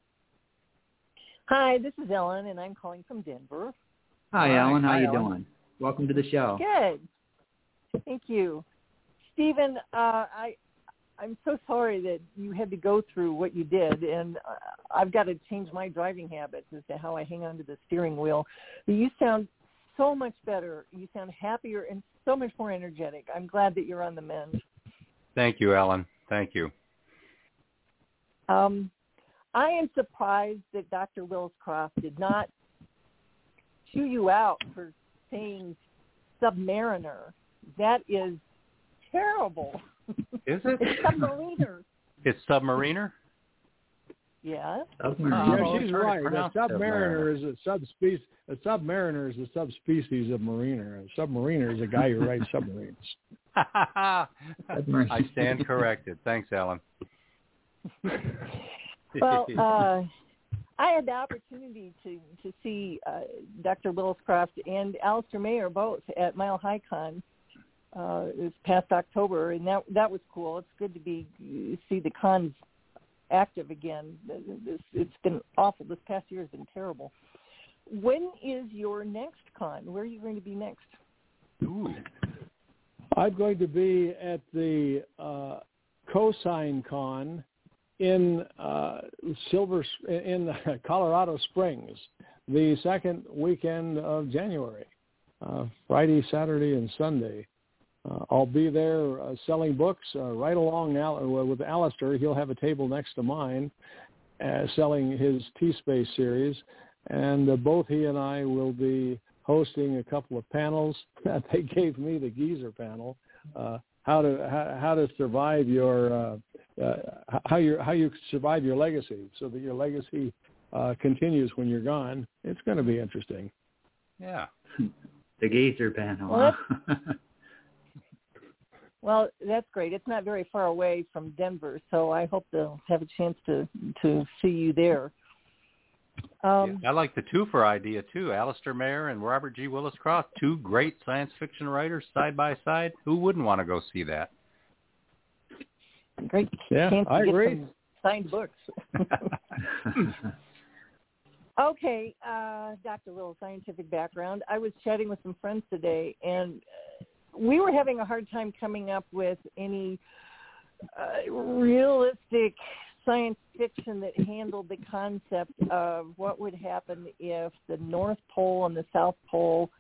Hi, this is Ellen, and I'm calling from Denver. Hi, Ellen. How you doing? Welcome to the show. Good. Thank you. Stephen, I'm so sorry that you had to go through what you did, and I've got to change my driving habits as to how I hang on to the steering wheel. But you sound so much better. You sound happier and so much more energetic. I'm glad that you're on the mend. Thank you, Ellen. Thank you. I am surprised that Dr. Willis Croft did not chew you out for saying Submariner. That is terrible. Is it? It's Submariner. It's Submariner? Yeah. Yeah, she's right. A Submariner is a subspecies. A Submariner is a subspecies of mariner. A submariner is a guy who writes submarines. I stand corrected. Thanks, Ellen. Well, I had the opportunity to see Dr. Willis Croft and Alistair Mayer both at Mile High Con this past October, and that was cool. It's good to see the cons active again. It's been awful. This past year has been terrible. When is your next con? Where are you going to be next? Ooh. I'm going to be at the Cosine Con in Colorado Springs the second weekend of January, Friday, Saturday, and Sunday. I'll be there selling books right along with Alistair. He'll have a table next to mine selling his T-Space series, and both he and I will be hosting a couple of panels. They gave me the geezer panel, how to survive how you survive your legacy so that your legacy continues when you're gone. It's going to be interesting. Yeah. The geezer panel. Well, that's great. It's not very far away from Denver, so I hope they'll have a chance to see you there. I like the twofer idea, too. Alistair Mayer and Robert G. Willis Croft, two great science fiction writers side by side. Who wouldn't want to go see that? Great chance to get agree. some signed books. Okay, Dr. Willis, scientific background. I was chatting with some friends today, and we were having a hard time coming up with any realistic science fiction that handled the concept of what would happen if the North Pole and the South Pole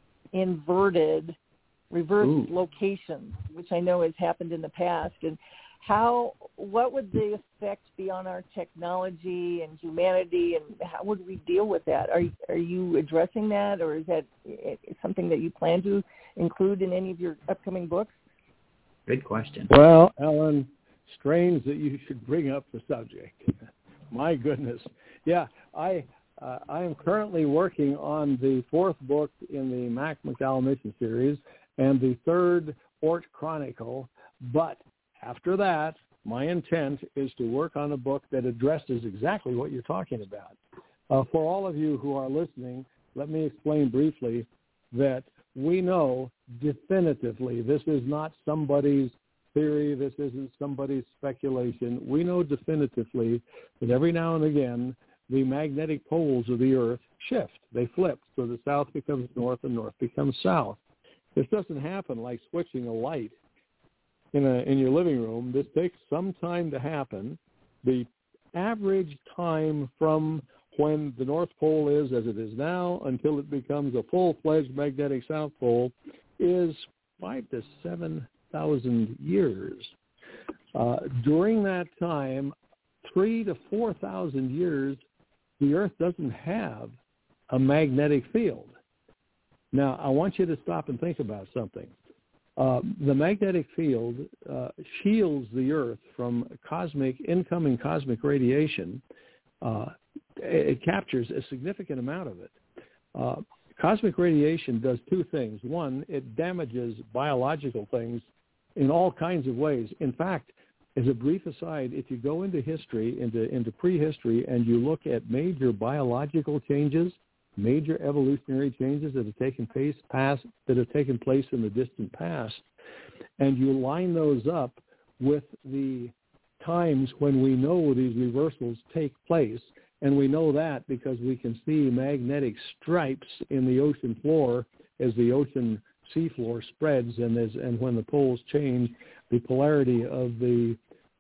reversed locations, which I know has happened in the past, and what would the effect be on our technology and humanity, and how would we deal with that? Are you addressing that, or is that something that you plan to include in any of your upcoming books? Good question. Well, Ellen, strange that you should bring up the subject. My goodness. Yeah, I am currently working on the fourth book in the Mac McDowell Mission series and the third Ort Chronicle, but after that, my intent is to work on a book that addresses exactly what you're talking about. For all of you who are listening, let me explain briefly that we know definitively this is not somebody's theory, this isn't somebody's speculation. We know definitively that every now and again the magnetic poles of the Earth shift. They flip, so the south becomes north and north becomes south. This doesn't happen like switching a light in your living room. This takes some time to happen. The average time from when the North Pole is as it is now until it becomes a full-fledged magnetic South Pole is 5,000 to 7,000 years. During that time, 3,000 to 4,000 years, the Earth doesn't have a magnetic field. Now, I want you to stop and think about something. The magnetic field shields the Earth from incoming cosmic radiation. It captures a significant amount of it. Cosmic radiation does two things. One, it damages biological things in all kinds of ways. In fact, as a brief aside, if you go into history, into prehistory, and you look at major biological changes, major evolutionary changes that have taken place in the distant past, and you line those up with the times when we know these reversals take place, and we know that because we can see magnetic stripes in the ocean floor as the ocean seafloor spreads, and when the poles change, the polarity of the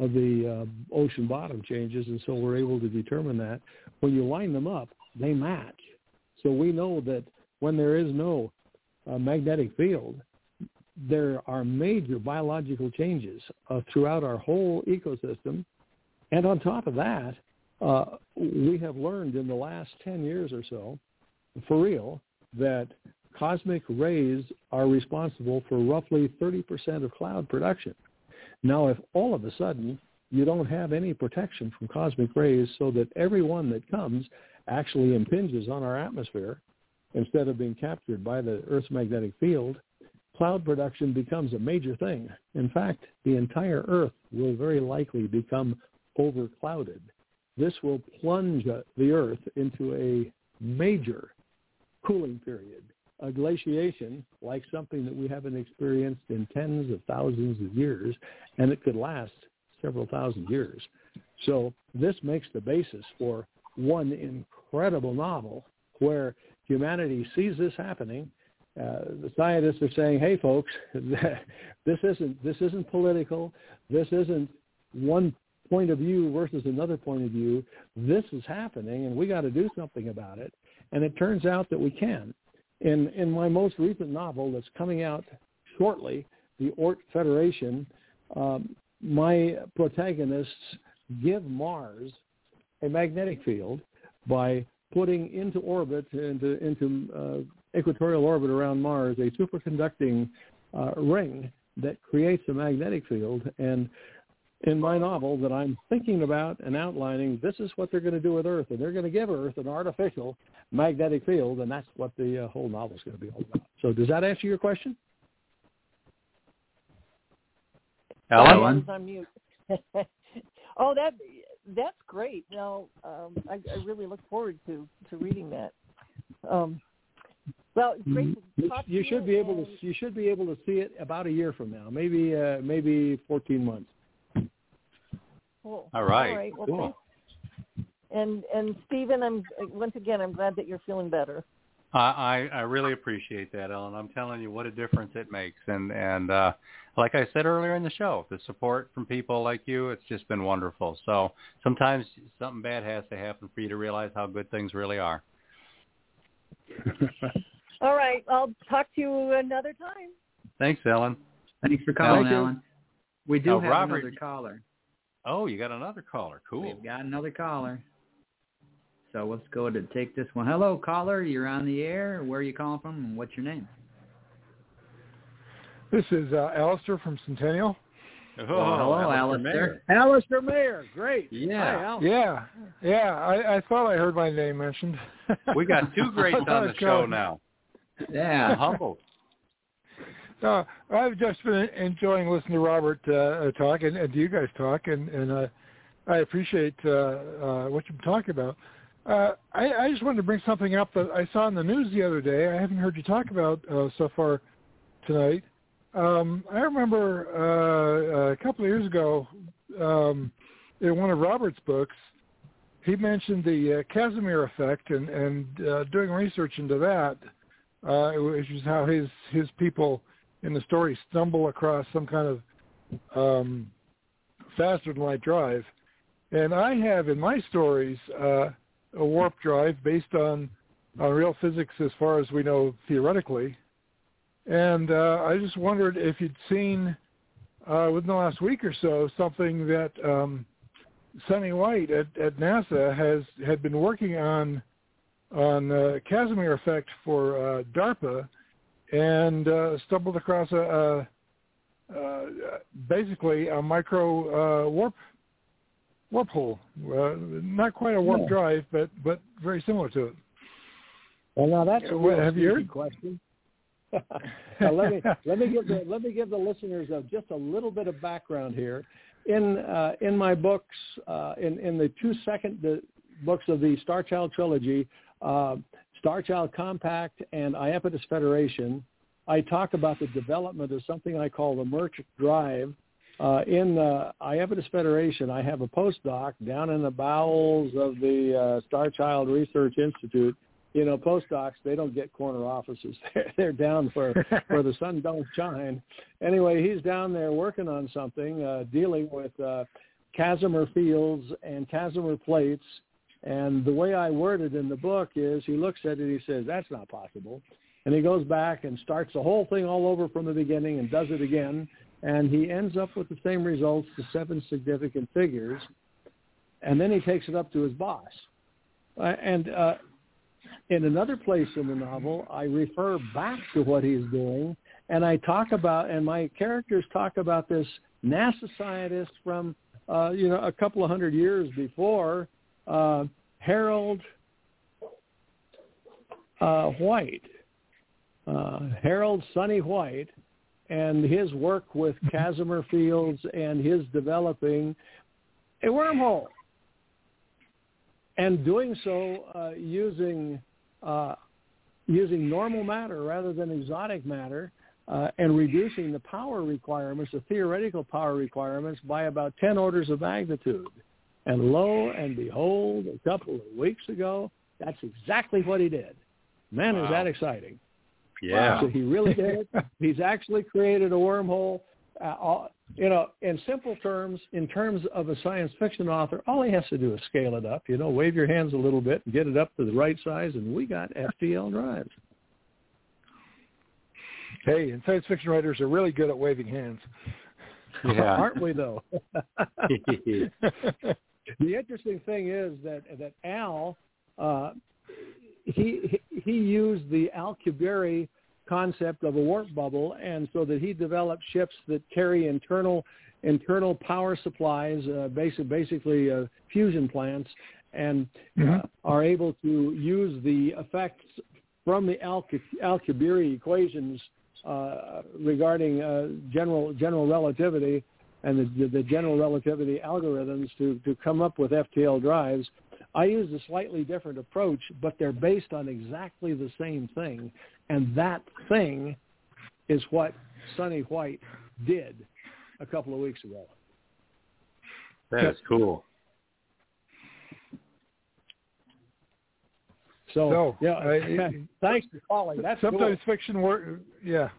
ocean bottom changes, and so we're able to determine that. When you line them up, they match. So we know that when there is no magnetic field, there are major biological changes throughout our whole ecosystem. And on top of that, we have learned in the last 10 years or so, for real, that cosmic rays are responsible for roughly 30% of cloud production. Now, if all of a sudden you don't have any protection from cosmic rays so that every one that comes actually impinges on our atmosphere instead of being captured by the Earth's magnetic field, cloud production becomes a major thing. In fact, the entire Earth will very likely become overclouded. This will plunge the Earth into a major cooling period, a glaciation like something that we haven't experienced in tens of thousands of years, and it could last several thousand years. So this makes the basis for one incredible novel where humanity sees this happening. The scientists are saying, "Hey, folks, this isn't political. This isn't one point of view versus another point of view. This is happening, and we got to do something about it." And it turns out that we can. In my most recent novel that's coming out shortly, The Oort Federation, my protagonists give Mars a magnetic field by putting into orbit, into equatorial orbit around Mars, a superconducting ring that creates a magnetic field. And in my novel that I'm thinking about and outlining, this is what they're going to do with Earth, and they're going to give Earth an artificial magnetic field, and that's what the whole novel is going to be all about. So does that answer your question? Alan? On mute. Oh, that's great. Now, I really look forward to reading that. Well, it's great to talk to you. You should be able to see it about a year from now, maybe 14 months. Cool. All right. All right. Well, cool. And Stephen, I'm glad that you're feeling better. I really appreciate that, Ellen. I'm telling you what a difference it makes. And like I said earlier in the show, the support from people like you, it's just been wonderful. So sometimes something bad has to happen for you to realize how good things really are. All right. I'll talk to you another time. Thanks, Ellen. Thanks for calling, Ellen. We do have Robert, another caller. Oh, you got another caller. Cool. We've got another caller. So let's go to take this one. Hello, caller. You're on the air. Where are you calling from, and what's your name? This is Alistair from Centennial. Oh, hello, Alistair. Alistair Mayer. Great. Yeah. Hi, Yeah. I thought I heard my name mentioned. We got two greats on the show now. Yeah. Humble. I've just been enjoying listening to Robert talk and to you guys talk, and I appreciate what you've been talking about. I just wanted to bring something up that I saw in the news the other day. I haven't heard you talk about so far tonight. I remember a couple of years ago in one of Robert's books, he mentioned the Casimir effect and doing research into that, which is how his people in the story stumble across some kind of faster-than-light drive. And I have in my stories a warp drive based on real physics as far as we know theoretically. And I just wondered if you'd seen within the last week or so something that Sonny White at NASA had been working on Casimir effect for DARPA, and stumbled across basically a micro warp hole. Not quite a warp drive, but very similar to it. Well, now that's a real easy question. Let me give the listeners just a little bit of background here. in my books, in the two second books of the Star Child trilogy, Star Child Compact and Iapetus Federation, I talk about the development of something I call the Merchant Drive. In Iapetus Federation, I have a postdoc down in the bowels of the Star Child Research Institute. You know, postdocs, they don't get corner offices. They're down where the sun don't shine. Anyway, he's down there working on something, dealing with Casimir fields and Casimir plates. And the way I word it in the book is he looks at it and he says, that's not possible. And he goes back and starts the whole thing all over from the beginning and does it again. And he ends up with the same results, the 7 significant figures. And then he takes it up to his boss. And in another place in the novel, I refer back to what he's doing, and I talk about, and my characters talk about this NASA scientist from, a couple of hundred years before, Harold White, Harold Sonny White, and his work with Casimir fields and his developing a wormhole, and doing so using normal matter rather than exotic matter, and reducing the power requirements, the theoretical power requirements, by about 10 orders of magnitude. And lo and behold, a couple of weeks ago, that's exactly what he did. Man, wow. Is that exciting. Yeah. So he really did it. He's actually created a wormhole. In simple terms, in terms of a science fiction author, all he has to do is scale it up, wave your hands a little bit and get it up to the right size, and we got FTL drives. Hey, and science fiction writers are really good at waving hands. Yeah. Aren't we, though? The interesting thing is that Al, he used the Alcubierre concept of a warp bubble, and so that he developed ships that carry internal power supplies, basically fusion plants, and are able to use the effects from the Alcubierre equations regarding general relativity and the general relativity algorithms to come up with FTL drives. I use a slightly different approach, but they're based on exactly the same thing. And that thing is what Sonny White did a couple of weeks ago. That is cool. So thanks for calling. That's sometimes cool. Fiction work. Yeah.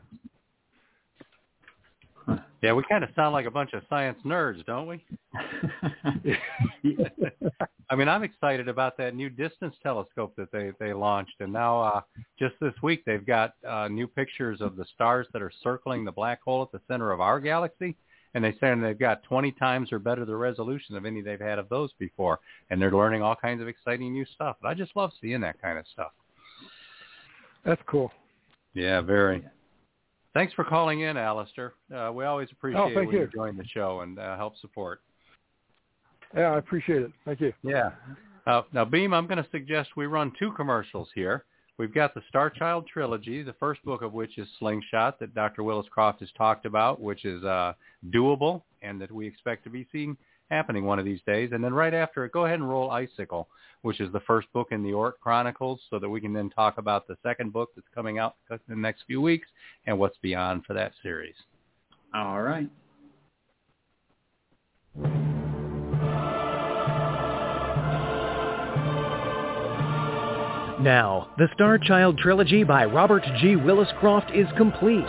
Yeah, we kind of sound like a bunch of science nerds, don't we? I mean, I'm excited about that new distance telescope that they launched, and now just this week they've got new pictures of the stars that are circling the black hole at the center of our galaxy, and they're saying they've got 20 times or better the resolution of any they've had of those before, and they're learning all kinds of exciting new stuff. I just love seeing that kind of stuff. That's cool. Yeah, very. Thanks for calling in, Alistair. We always appreciate it when you join the show and help support. Yeah, I appreciate it. Thank you. Yeah. Now, Beam, I'm going to suggest we run 2 commercials here. We've got the Star Child trilogy, the first book of which is Slingshot, that Dr. Willis Croft has talked about, which is doable and that we expect to be seeing happening one of these days. And then right after it, go ahead and roll Icicle, which is the first book in the Orc Chronicles, so that we can then talk about the second book that's coming out in the next few weeks and what's beyond for that series. All right. Now, the Star Child trilogy by Robert G. Willis Croft is complete.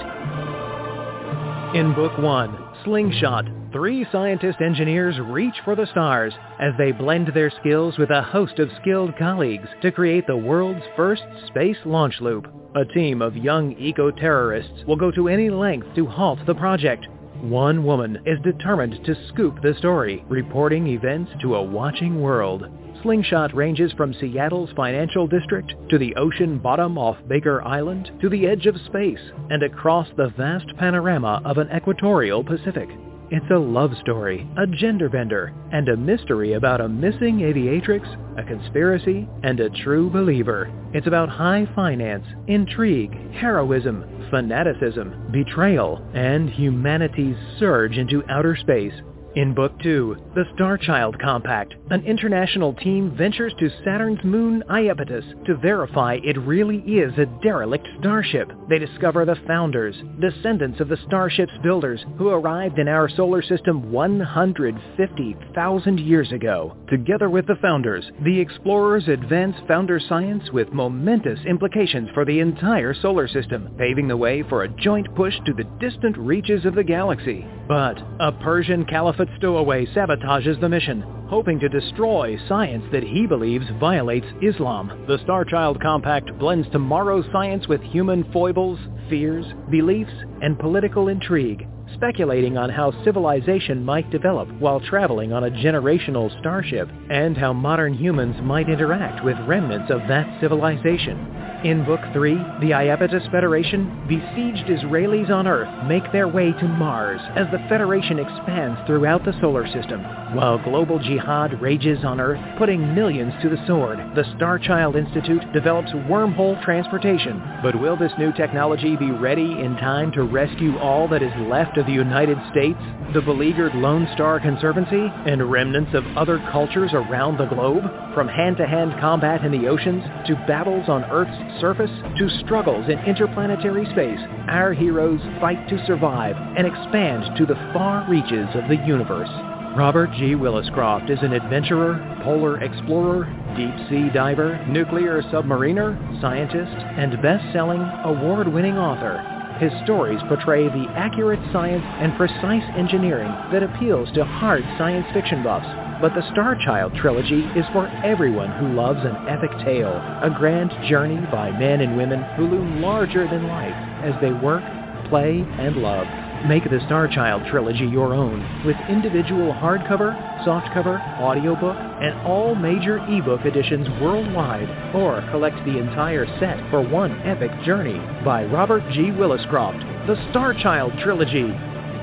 In Book 1, Slingshot, 3 scientist engineers reach for the stars as they blend their skills with a host of skilled colleagues to create the world's first space launch loop. A team of young eco-terrorists will go to any length to halt the project. One woman is determined to scoop the story, reporting events to a watching world. Slingshot ranges from Seattle's financial district to the ocean bottom off Baker Island to the edge of space and across the vast panorama of an equatorial Pacific. It's a love story, a gender bender, and a mystery about a missing aviatrix, a conspiracy, and a true believer. It's about high finance, intrigue, heroism, fanaticism, betrayal, and humanity's surge into outer space. In Book 2, The Star Child Compact, an international team ventures to Saturn's moon Iapetus to verify it really is a derelict starship. They discover the founders, descendants of the starship's builders, who arrived in our solar system 150,000 years ago. Together with the founders, the explorers advance founder science with momentous implications for the entire solar system, paving the way for a joint push to the distant reaches of the galaxy. But a Persian caliphate stowaway sabotages the mission, hoping to destroy science that he believes violates Islam. The Star Child Compact blends tomorrow's science with human foibles, fears, beliefs, and political intrigue, speculating on how civilization might develop while traveling on a generational starship, and how modern humans might interact with remnants of that civilization. In Book 3, the Iapetus Federation, besieged Israelis on Earth make their way to Mars as the Federation expands throughout the solar system. While global jihad rages on Earth, putting millions to the sword, the Star Child Institute develops wormhole transportation. But will this new technology be ready in time to rescue all that is left of the United States, the beleaguered Lone Star Conservancy, and remnants of other cultures around the globe? From hand-to-hand combat in the oceans, to battles on Earth's surface, to struggles in interplanetary space, our heroes fight to survive and expand to the far reaches of the universe. Robert G. Williscroft is an adventurer, polar explorer, deep-sea diver, nuclear submariner, scientist, and best-selling, award-winning author. His stories portray the accurate science and precise engineering that appeals to hard science fiction buffs. But the Star Child trilogy is for everyone who loves an epic tale, a grand journey by men and women who loom larger than life as they work, play, and love. Make the Star Child trilogy your own with individual hardcover, softcover, audiobook, and all major ebook editions worldwide, or collect the entire set for one epic journey by Robert G. Williscroft, The Star Child Trilogy.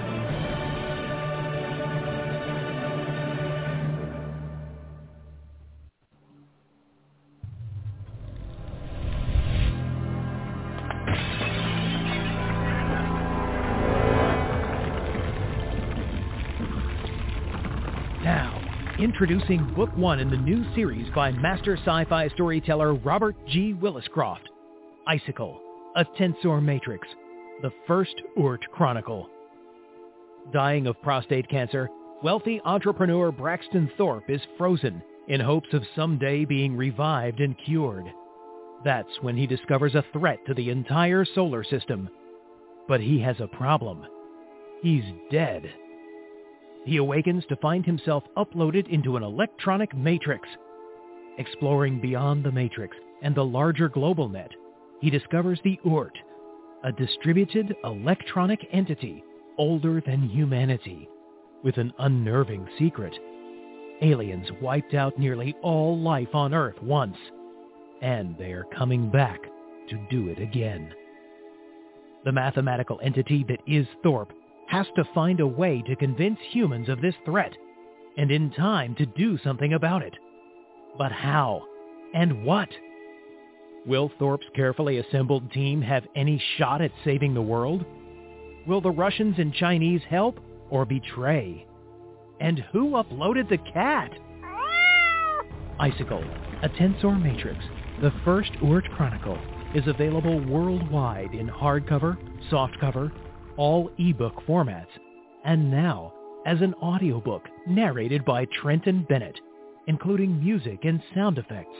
Introducing Book 1 in the new series by master sci-fi storyteller Robert G. Williscroft, Icicle, a tensor matrix, the first Oort Chronicle. Dying of prostate cancer, wealthy entrepreneur Braxton Thorpe is frozen in hopes of someday being revived and cured. That's when he discovers a threat to the entire solar system. But he has a problem. He's dead. He awakens to find himself uploaded into an electronic matrix. Exploring beyond the matrix and the larger global net, he discovers the Oort, a distributed electronic entity older than humanity, with an unnerving secret. Aliens wiped out nearly all life on Earth once, and they are coming back to do it again. The mathematical entity that is Thorpe has to find a way to convince humans of this threat, and in time to do something about it. But how? And what? Will Thorpe's carefully assembled team have any shot at saving the world? Will the Russians and Chinese help or betray? And who uploaded the cat? Icicle, a tensor matrix, the first Oort Chronicle, is available worldwide in hardcover, softcover, all ebook formats, and now as an audiobook narrated by Trenton Bennett, including music and sound effects.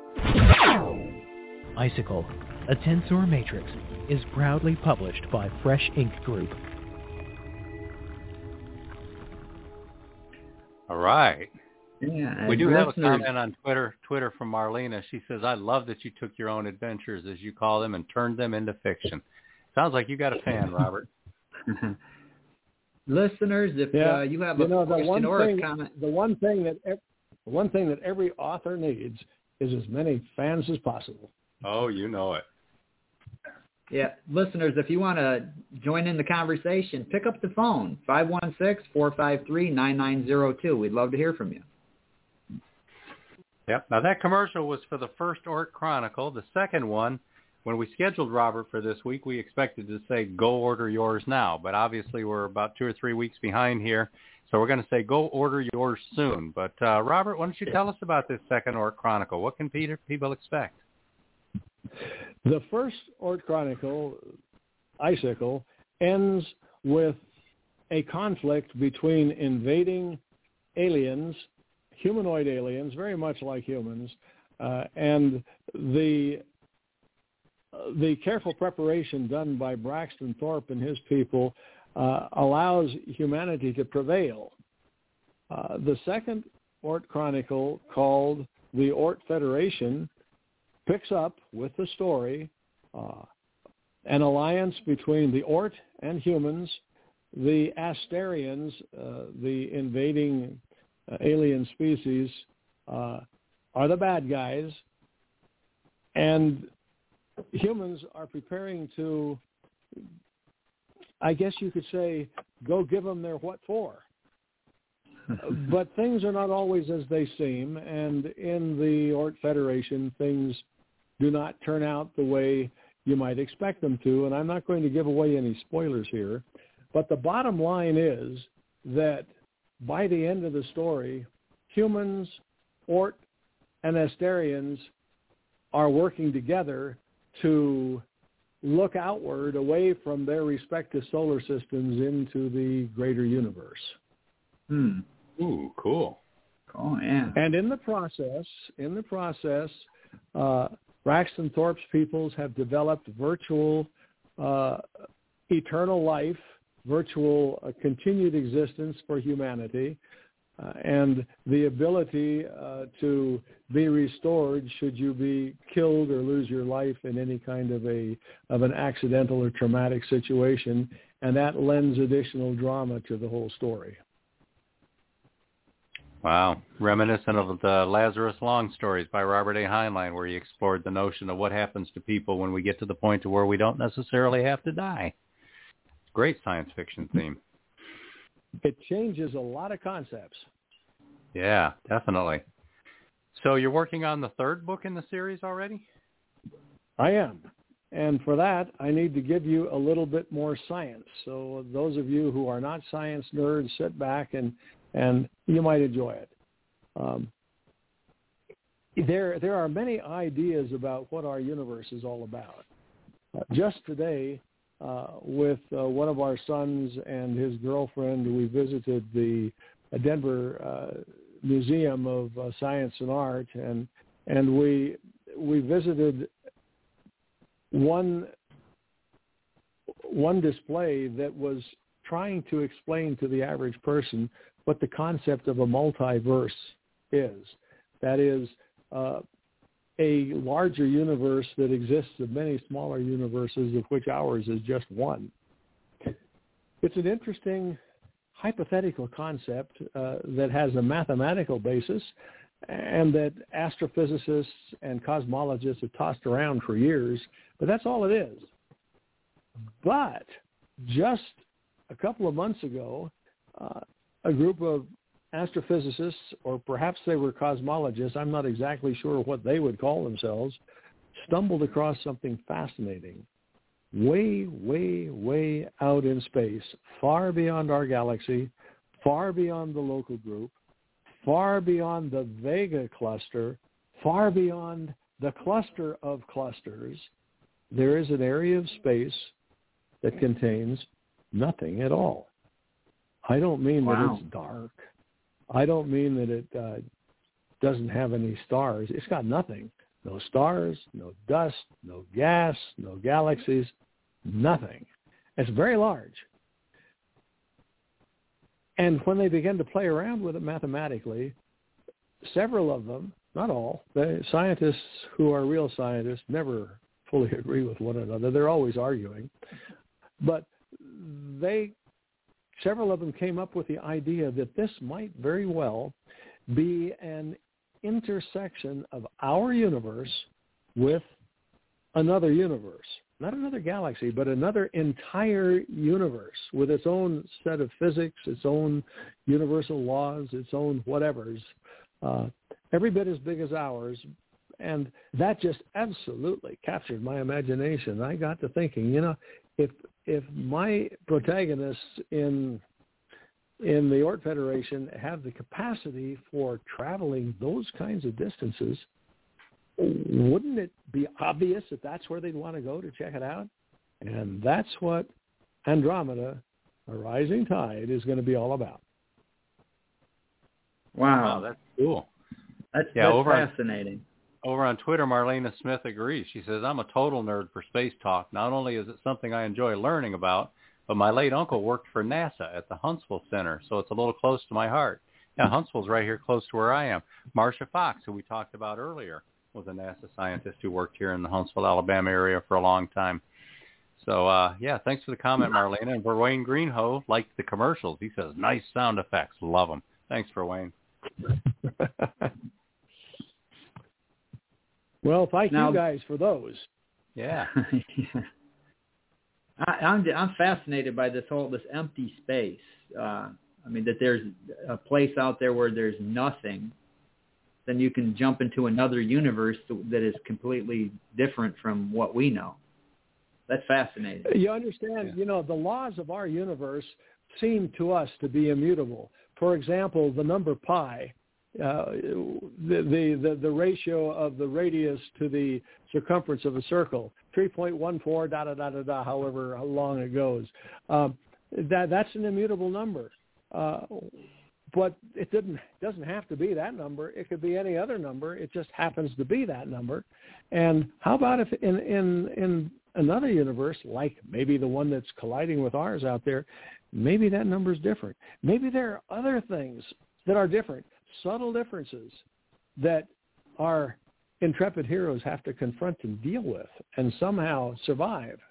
Icicle, a tensor matrix, is proudly published by Fresh Ink Group. All right. Yeah, we do have a comment on Twitter from Marlena. She says, I love that you took your own adventures, as you call them, and turned them into fiction. Sounds like you got a fan, Robert. Listeners, if you have a question or a comment, the one thing that every author needs is as many fans as possible. Oh, you know it. Yeah, listeners, if you want to join in the conversation, pick up the phone, 516-453-9902. We'd love to hear from you. Yep. Now, that commercial was for the first Oort Chronicle. The second one, when we scheduled Robert for this week, we expected to say, go order yours now. But obviously, we're about 2 or 3 weeks behind here. So we're going to say go order yours soon. But Robert, why don't you tell us about this second Oort Chronicle? What can people expect? The first Oort Chronicle, Icicle, ends with a conflict between invading aliens, humanoid aliens, very much like humans, and the careful preparation done by Braxton Thorpe and his people allows humanity to prevail. The second Oort Chronicle, called The Oort Federation, picks up with the story an alliance between the Oort and humans. The Asterians, the invading alien species, are the bad guys, and humans are preparing to, I guess you could say, go give them their what for. But things are not always as they seem, and in the Oort Federation, things do not turn out the way you might expect them to, and I'm not going to give away any spoilers here. But the bottom line is that by the end of the story, humans, Oort, and Asterians are working together to look outward away from their respective solar systems into the greater universe. Ooh, cool. Oh, yeah. And in the process, Braxton Thorpe's peoples have developed virtual eternal life, virtual continued existence for humanity, and the ability to be restored should you be killed or lose your life in any kind of an accidental or traumatic situation, and that lends additional drama to the whole story. Wow. Reminiscent of the Lazarus Long stories by Robert A. Heinlein, where he explored the notion of what happens to people when we get to the point to where we don't necessarily have to die. Great science fiction theme. It changes a lot of concepts. Yeah, definitely. So you're working on the third book in the series already? I am. And for that, I need to give you a little bit more science. So those of you who are not science nerds, sit back and you might enjoy it. There are many ideas about what our universe is all about. Just today, with one of our sons and his girlfriend, we visited the Denver Museum of Science and Art, and we visited one display that was trying to explain to the average person what the concept of a multiverse is. That is a larger universe that exists of many smaller universes, of which ours is just one. It's an interesting hypothetical concept that has a mathematical basis and that astrophysicists and cosmologists have tossed around for years, but that's all it is. But just a couple of months ago, a group of astrophysicists, or perhaps they were cosmologists, I'm not exactly sure what they would call themselves, stumbled across something fascinating. Way, way, way out in space, far beyond our galaxy, far beyond the local group, far beyond the Vega cluster, far beyond the cluster of clusters, there is an area of space that contains nothing at all. I don't mean that it's dark. I don't mean that it doesn't have any stars. It's got nothing. No stars, no dust, no gas, no galaxies, nothing. It's very large. And when they began to play around with it mathematically, several of them, not all, the scientists who are real scientists never fully agree with one another. They're always arguing. But several of them came up with the idea that this might very well be an intersection of our universe with another universe. Not another galaxy, but another entire universe with its own set of physics, its own universal laws, its own whatevers, every bit as big as ours. And that just absolutely captured my imagination. I got to thinking, if my protagonists in in the Oort Federation have the capacity for traveling those kinds of distances, wouldn't it be obvious that that's where they'd want to go to check it out? And that's what Andromeda, A Rising Tide, is going to be all about. Wow, that's cool. That's fascinating. Over on Twitter, Marlena Smith agrees. She says, I'm a total nerd for space talk. Not only is it something I enjoy learning about, but my late uncle worked for NASA at the Huntsville Center, so it's a little close to my heart. Yeah, Huntsville's right here close to where I am. Marcia Fox, who we talked about earlier, was a NASA scientist who worked here in the Huntsville, Alabama area for a long time. So, thanks for the comment, Marlena. And for Wayne Greenhoe, liked the commercials. He says, nice sound effects. Love them. Thanks for Wayne. Well, thank you guys for those. Yeah. I'm fascinated by this empty space. That there's a place out there where there's nothing, then you can jump into another universe that is completely different from what we know. That's fascinating. You understand, the laws of our universe seem to us to be immutable. For example, the number pi, the ratio of the radius to the circumference of a circle, 3.14, however long it goes. That's an immutable number. But it doesn't have to be that number. It could be any other number. It just happens to be that number. And how about if in another universe, like maybe the one that's colliding with ours out there, maybe that number is different. Maybe there are other things that are different, subtle differences that our intrepid heroes have to confront and deal with and somehow survive.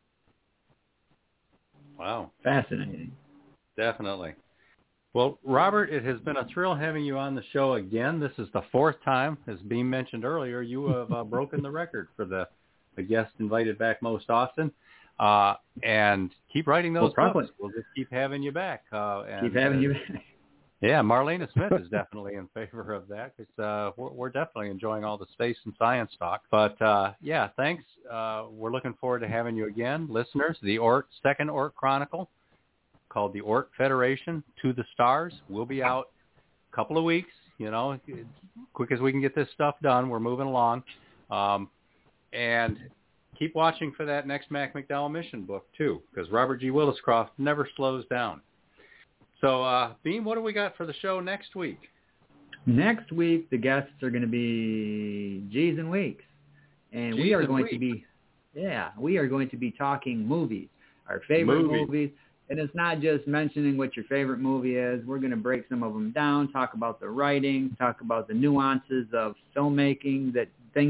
Wow. Fascinating. Definitely. Well, Robert, it has been a thrill having you on the show again. This is the fourth time, as Beam mentioned earlier, you have broken the record for the guest invited back most often. And keep writing those books. We'll just keep having you back. Keep having you back. Yeah, Marlena Smith is definitely in favor of that because we're definitely enjoying all the space and science talk. But, thanks. We're looking forward to having you again. Listeners, the second Oort Chronicle, called the Oort Federation, To the Stars, will be out a couple of weeks. Quick as we can get this stuff done, we're moving along. And keep watching for that next Mac McDowell mission book, too, because Robert G. Williscroft never slows down. So, Beam, what do we got for the show next week? Next week, the guests are going to be G's and Weeks. And we are going to be talking movies, our favorite movies. And it's not just mentioning what your favorite movie is. We're going to break some of them down, talk about the writing, talk about the nuances of filmmaking, that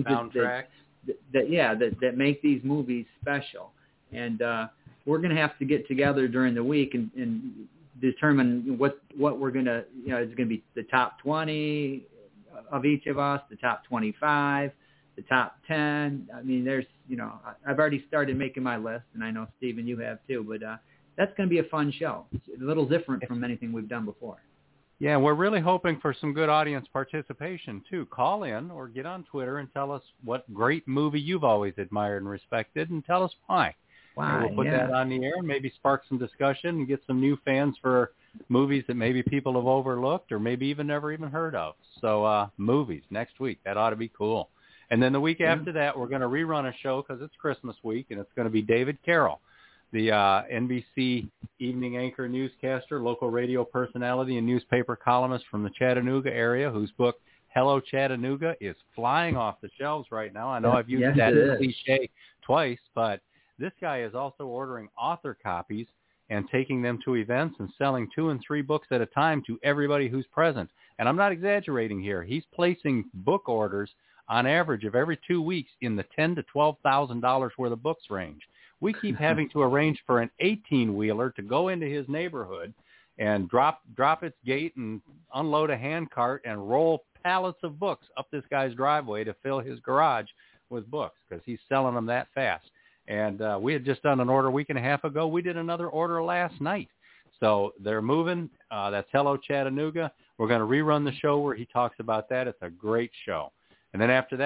make these movies special. And we're going to have to get together during the week and determine what we're going to, it's going to be the top 20 of each of us, the top 25, the top 10. There's, I've already started making my list, and I know, Stephen, you have too, but that's going to be a fun show. It's a little different from anything we've done before. Yeah, we're really hoping for some good audience participation, too. Call in or get on Twitter and tell us what great movie you've always admired and respected, and tell us why. Why? And we'll put that on the air and maybe spark some discussion and get some new fans for movies that maybe people have overlooked or maybe never even heard of. So movies next week. That ought to be cool. And then the week after that, we're going to rerun a show because it's Christmas week, and it's going to be David Carroll, the NBC evening anchor newscaster, local radio personality, and newspaper columnist from the Chattanooga area, whose book, Hello Chattanooga, is flying off the shelves right now. I know I've used that cliche twice, but this guy is also ordering author copies and taking them to events and selling 2 and 3 books at a time to everybody who's present. And I'm not exaggerating here. He's placing book orders on average of every 2 weeks in the $10,000 to $12,000 worth of books range. We keep having to arrange for an 18-wheeler to go into his neighborhood and drop its gate and unload a handcart and roll pallets of books up this guy's driveway to fill his garage with books because he's selling them that fast. And we had just done an order a week and a half ago. We did another order last night. So they're moving. That's Hello Chattanooga. We're going to rerun the show where he talks about that. It's a great show. And then after that,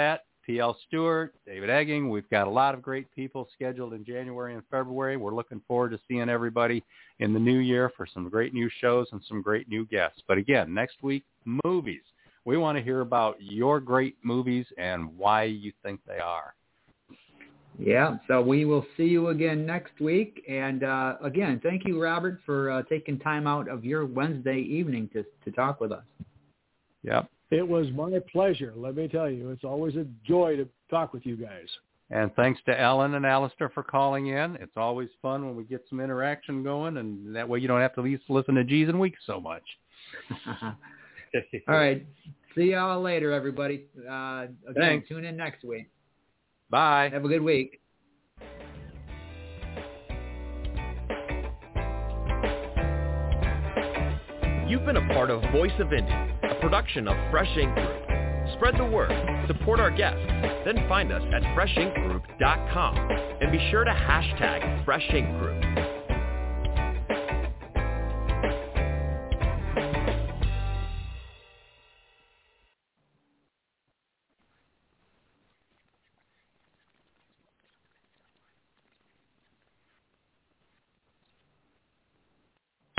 P.L. Stewart, David Egging. We've got a lot of great people scheduled in January and February. We're looking forward to seeing everybody in the new year for some great new shows and some great new guests. But again, next week, movies. We want to hear about your great movies and why you think they are. Yeah, so we will see you again next week. And again, thank you, Robert, for taking time out of your Wednesday evening to talk with us. Yep. It was my pleasure. Let me tell you, it's always a joy to talk with you guys. And thanks to Ellen and Alistair for calling in. It's always fun when we get some interaction going, and that way you don't have to listen to G's and Weeks so much. All right. See y'all later, everybody. Again, Thanks. Tune in next week. Bye. Have a good week. You've been a part of Voice of Indy, a production of Fresh Ink Group. Spread the word, support our guests, then find us at freshinkgroup.com and be sure to hashtag Fresh Ink Group.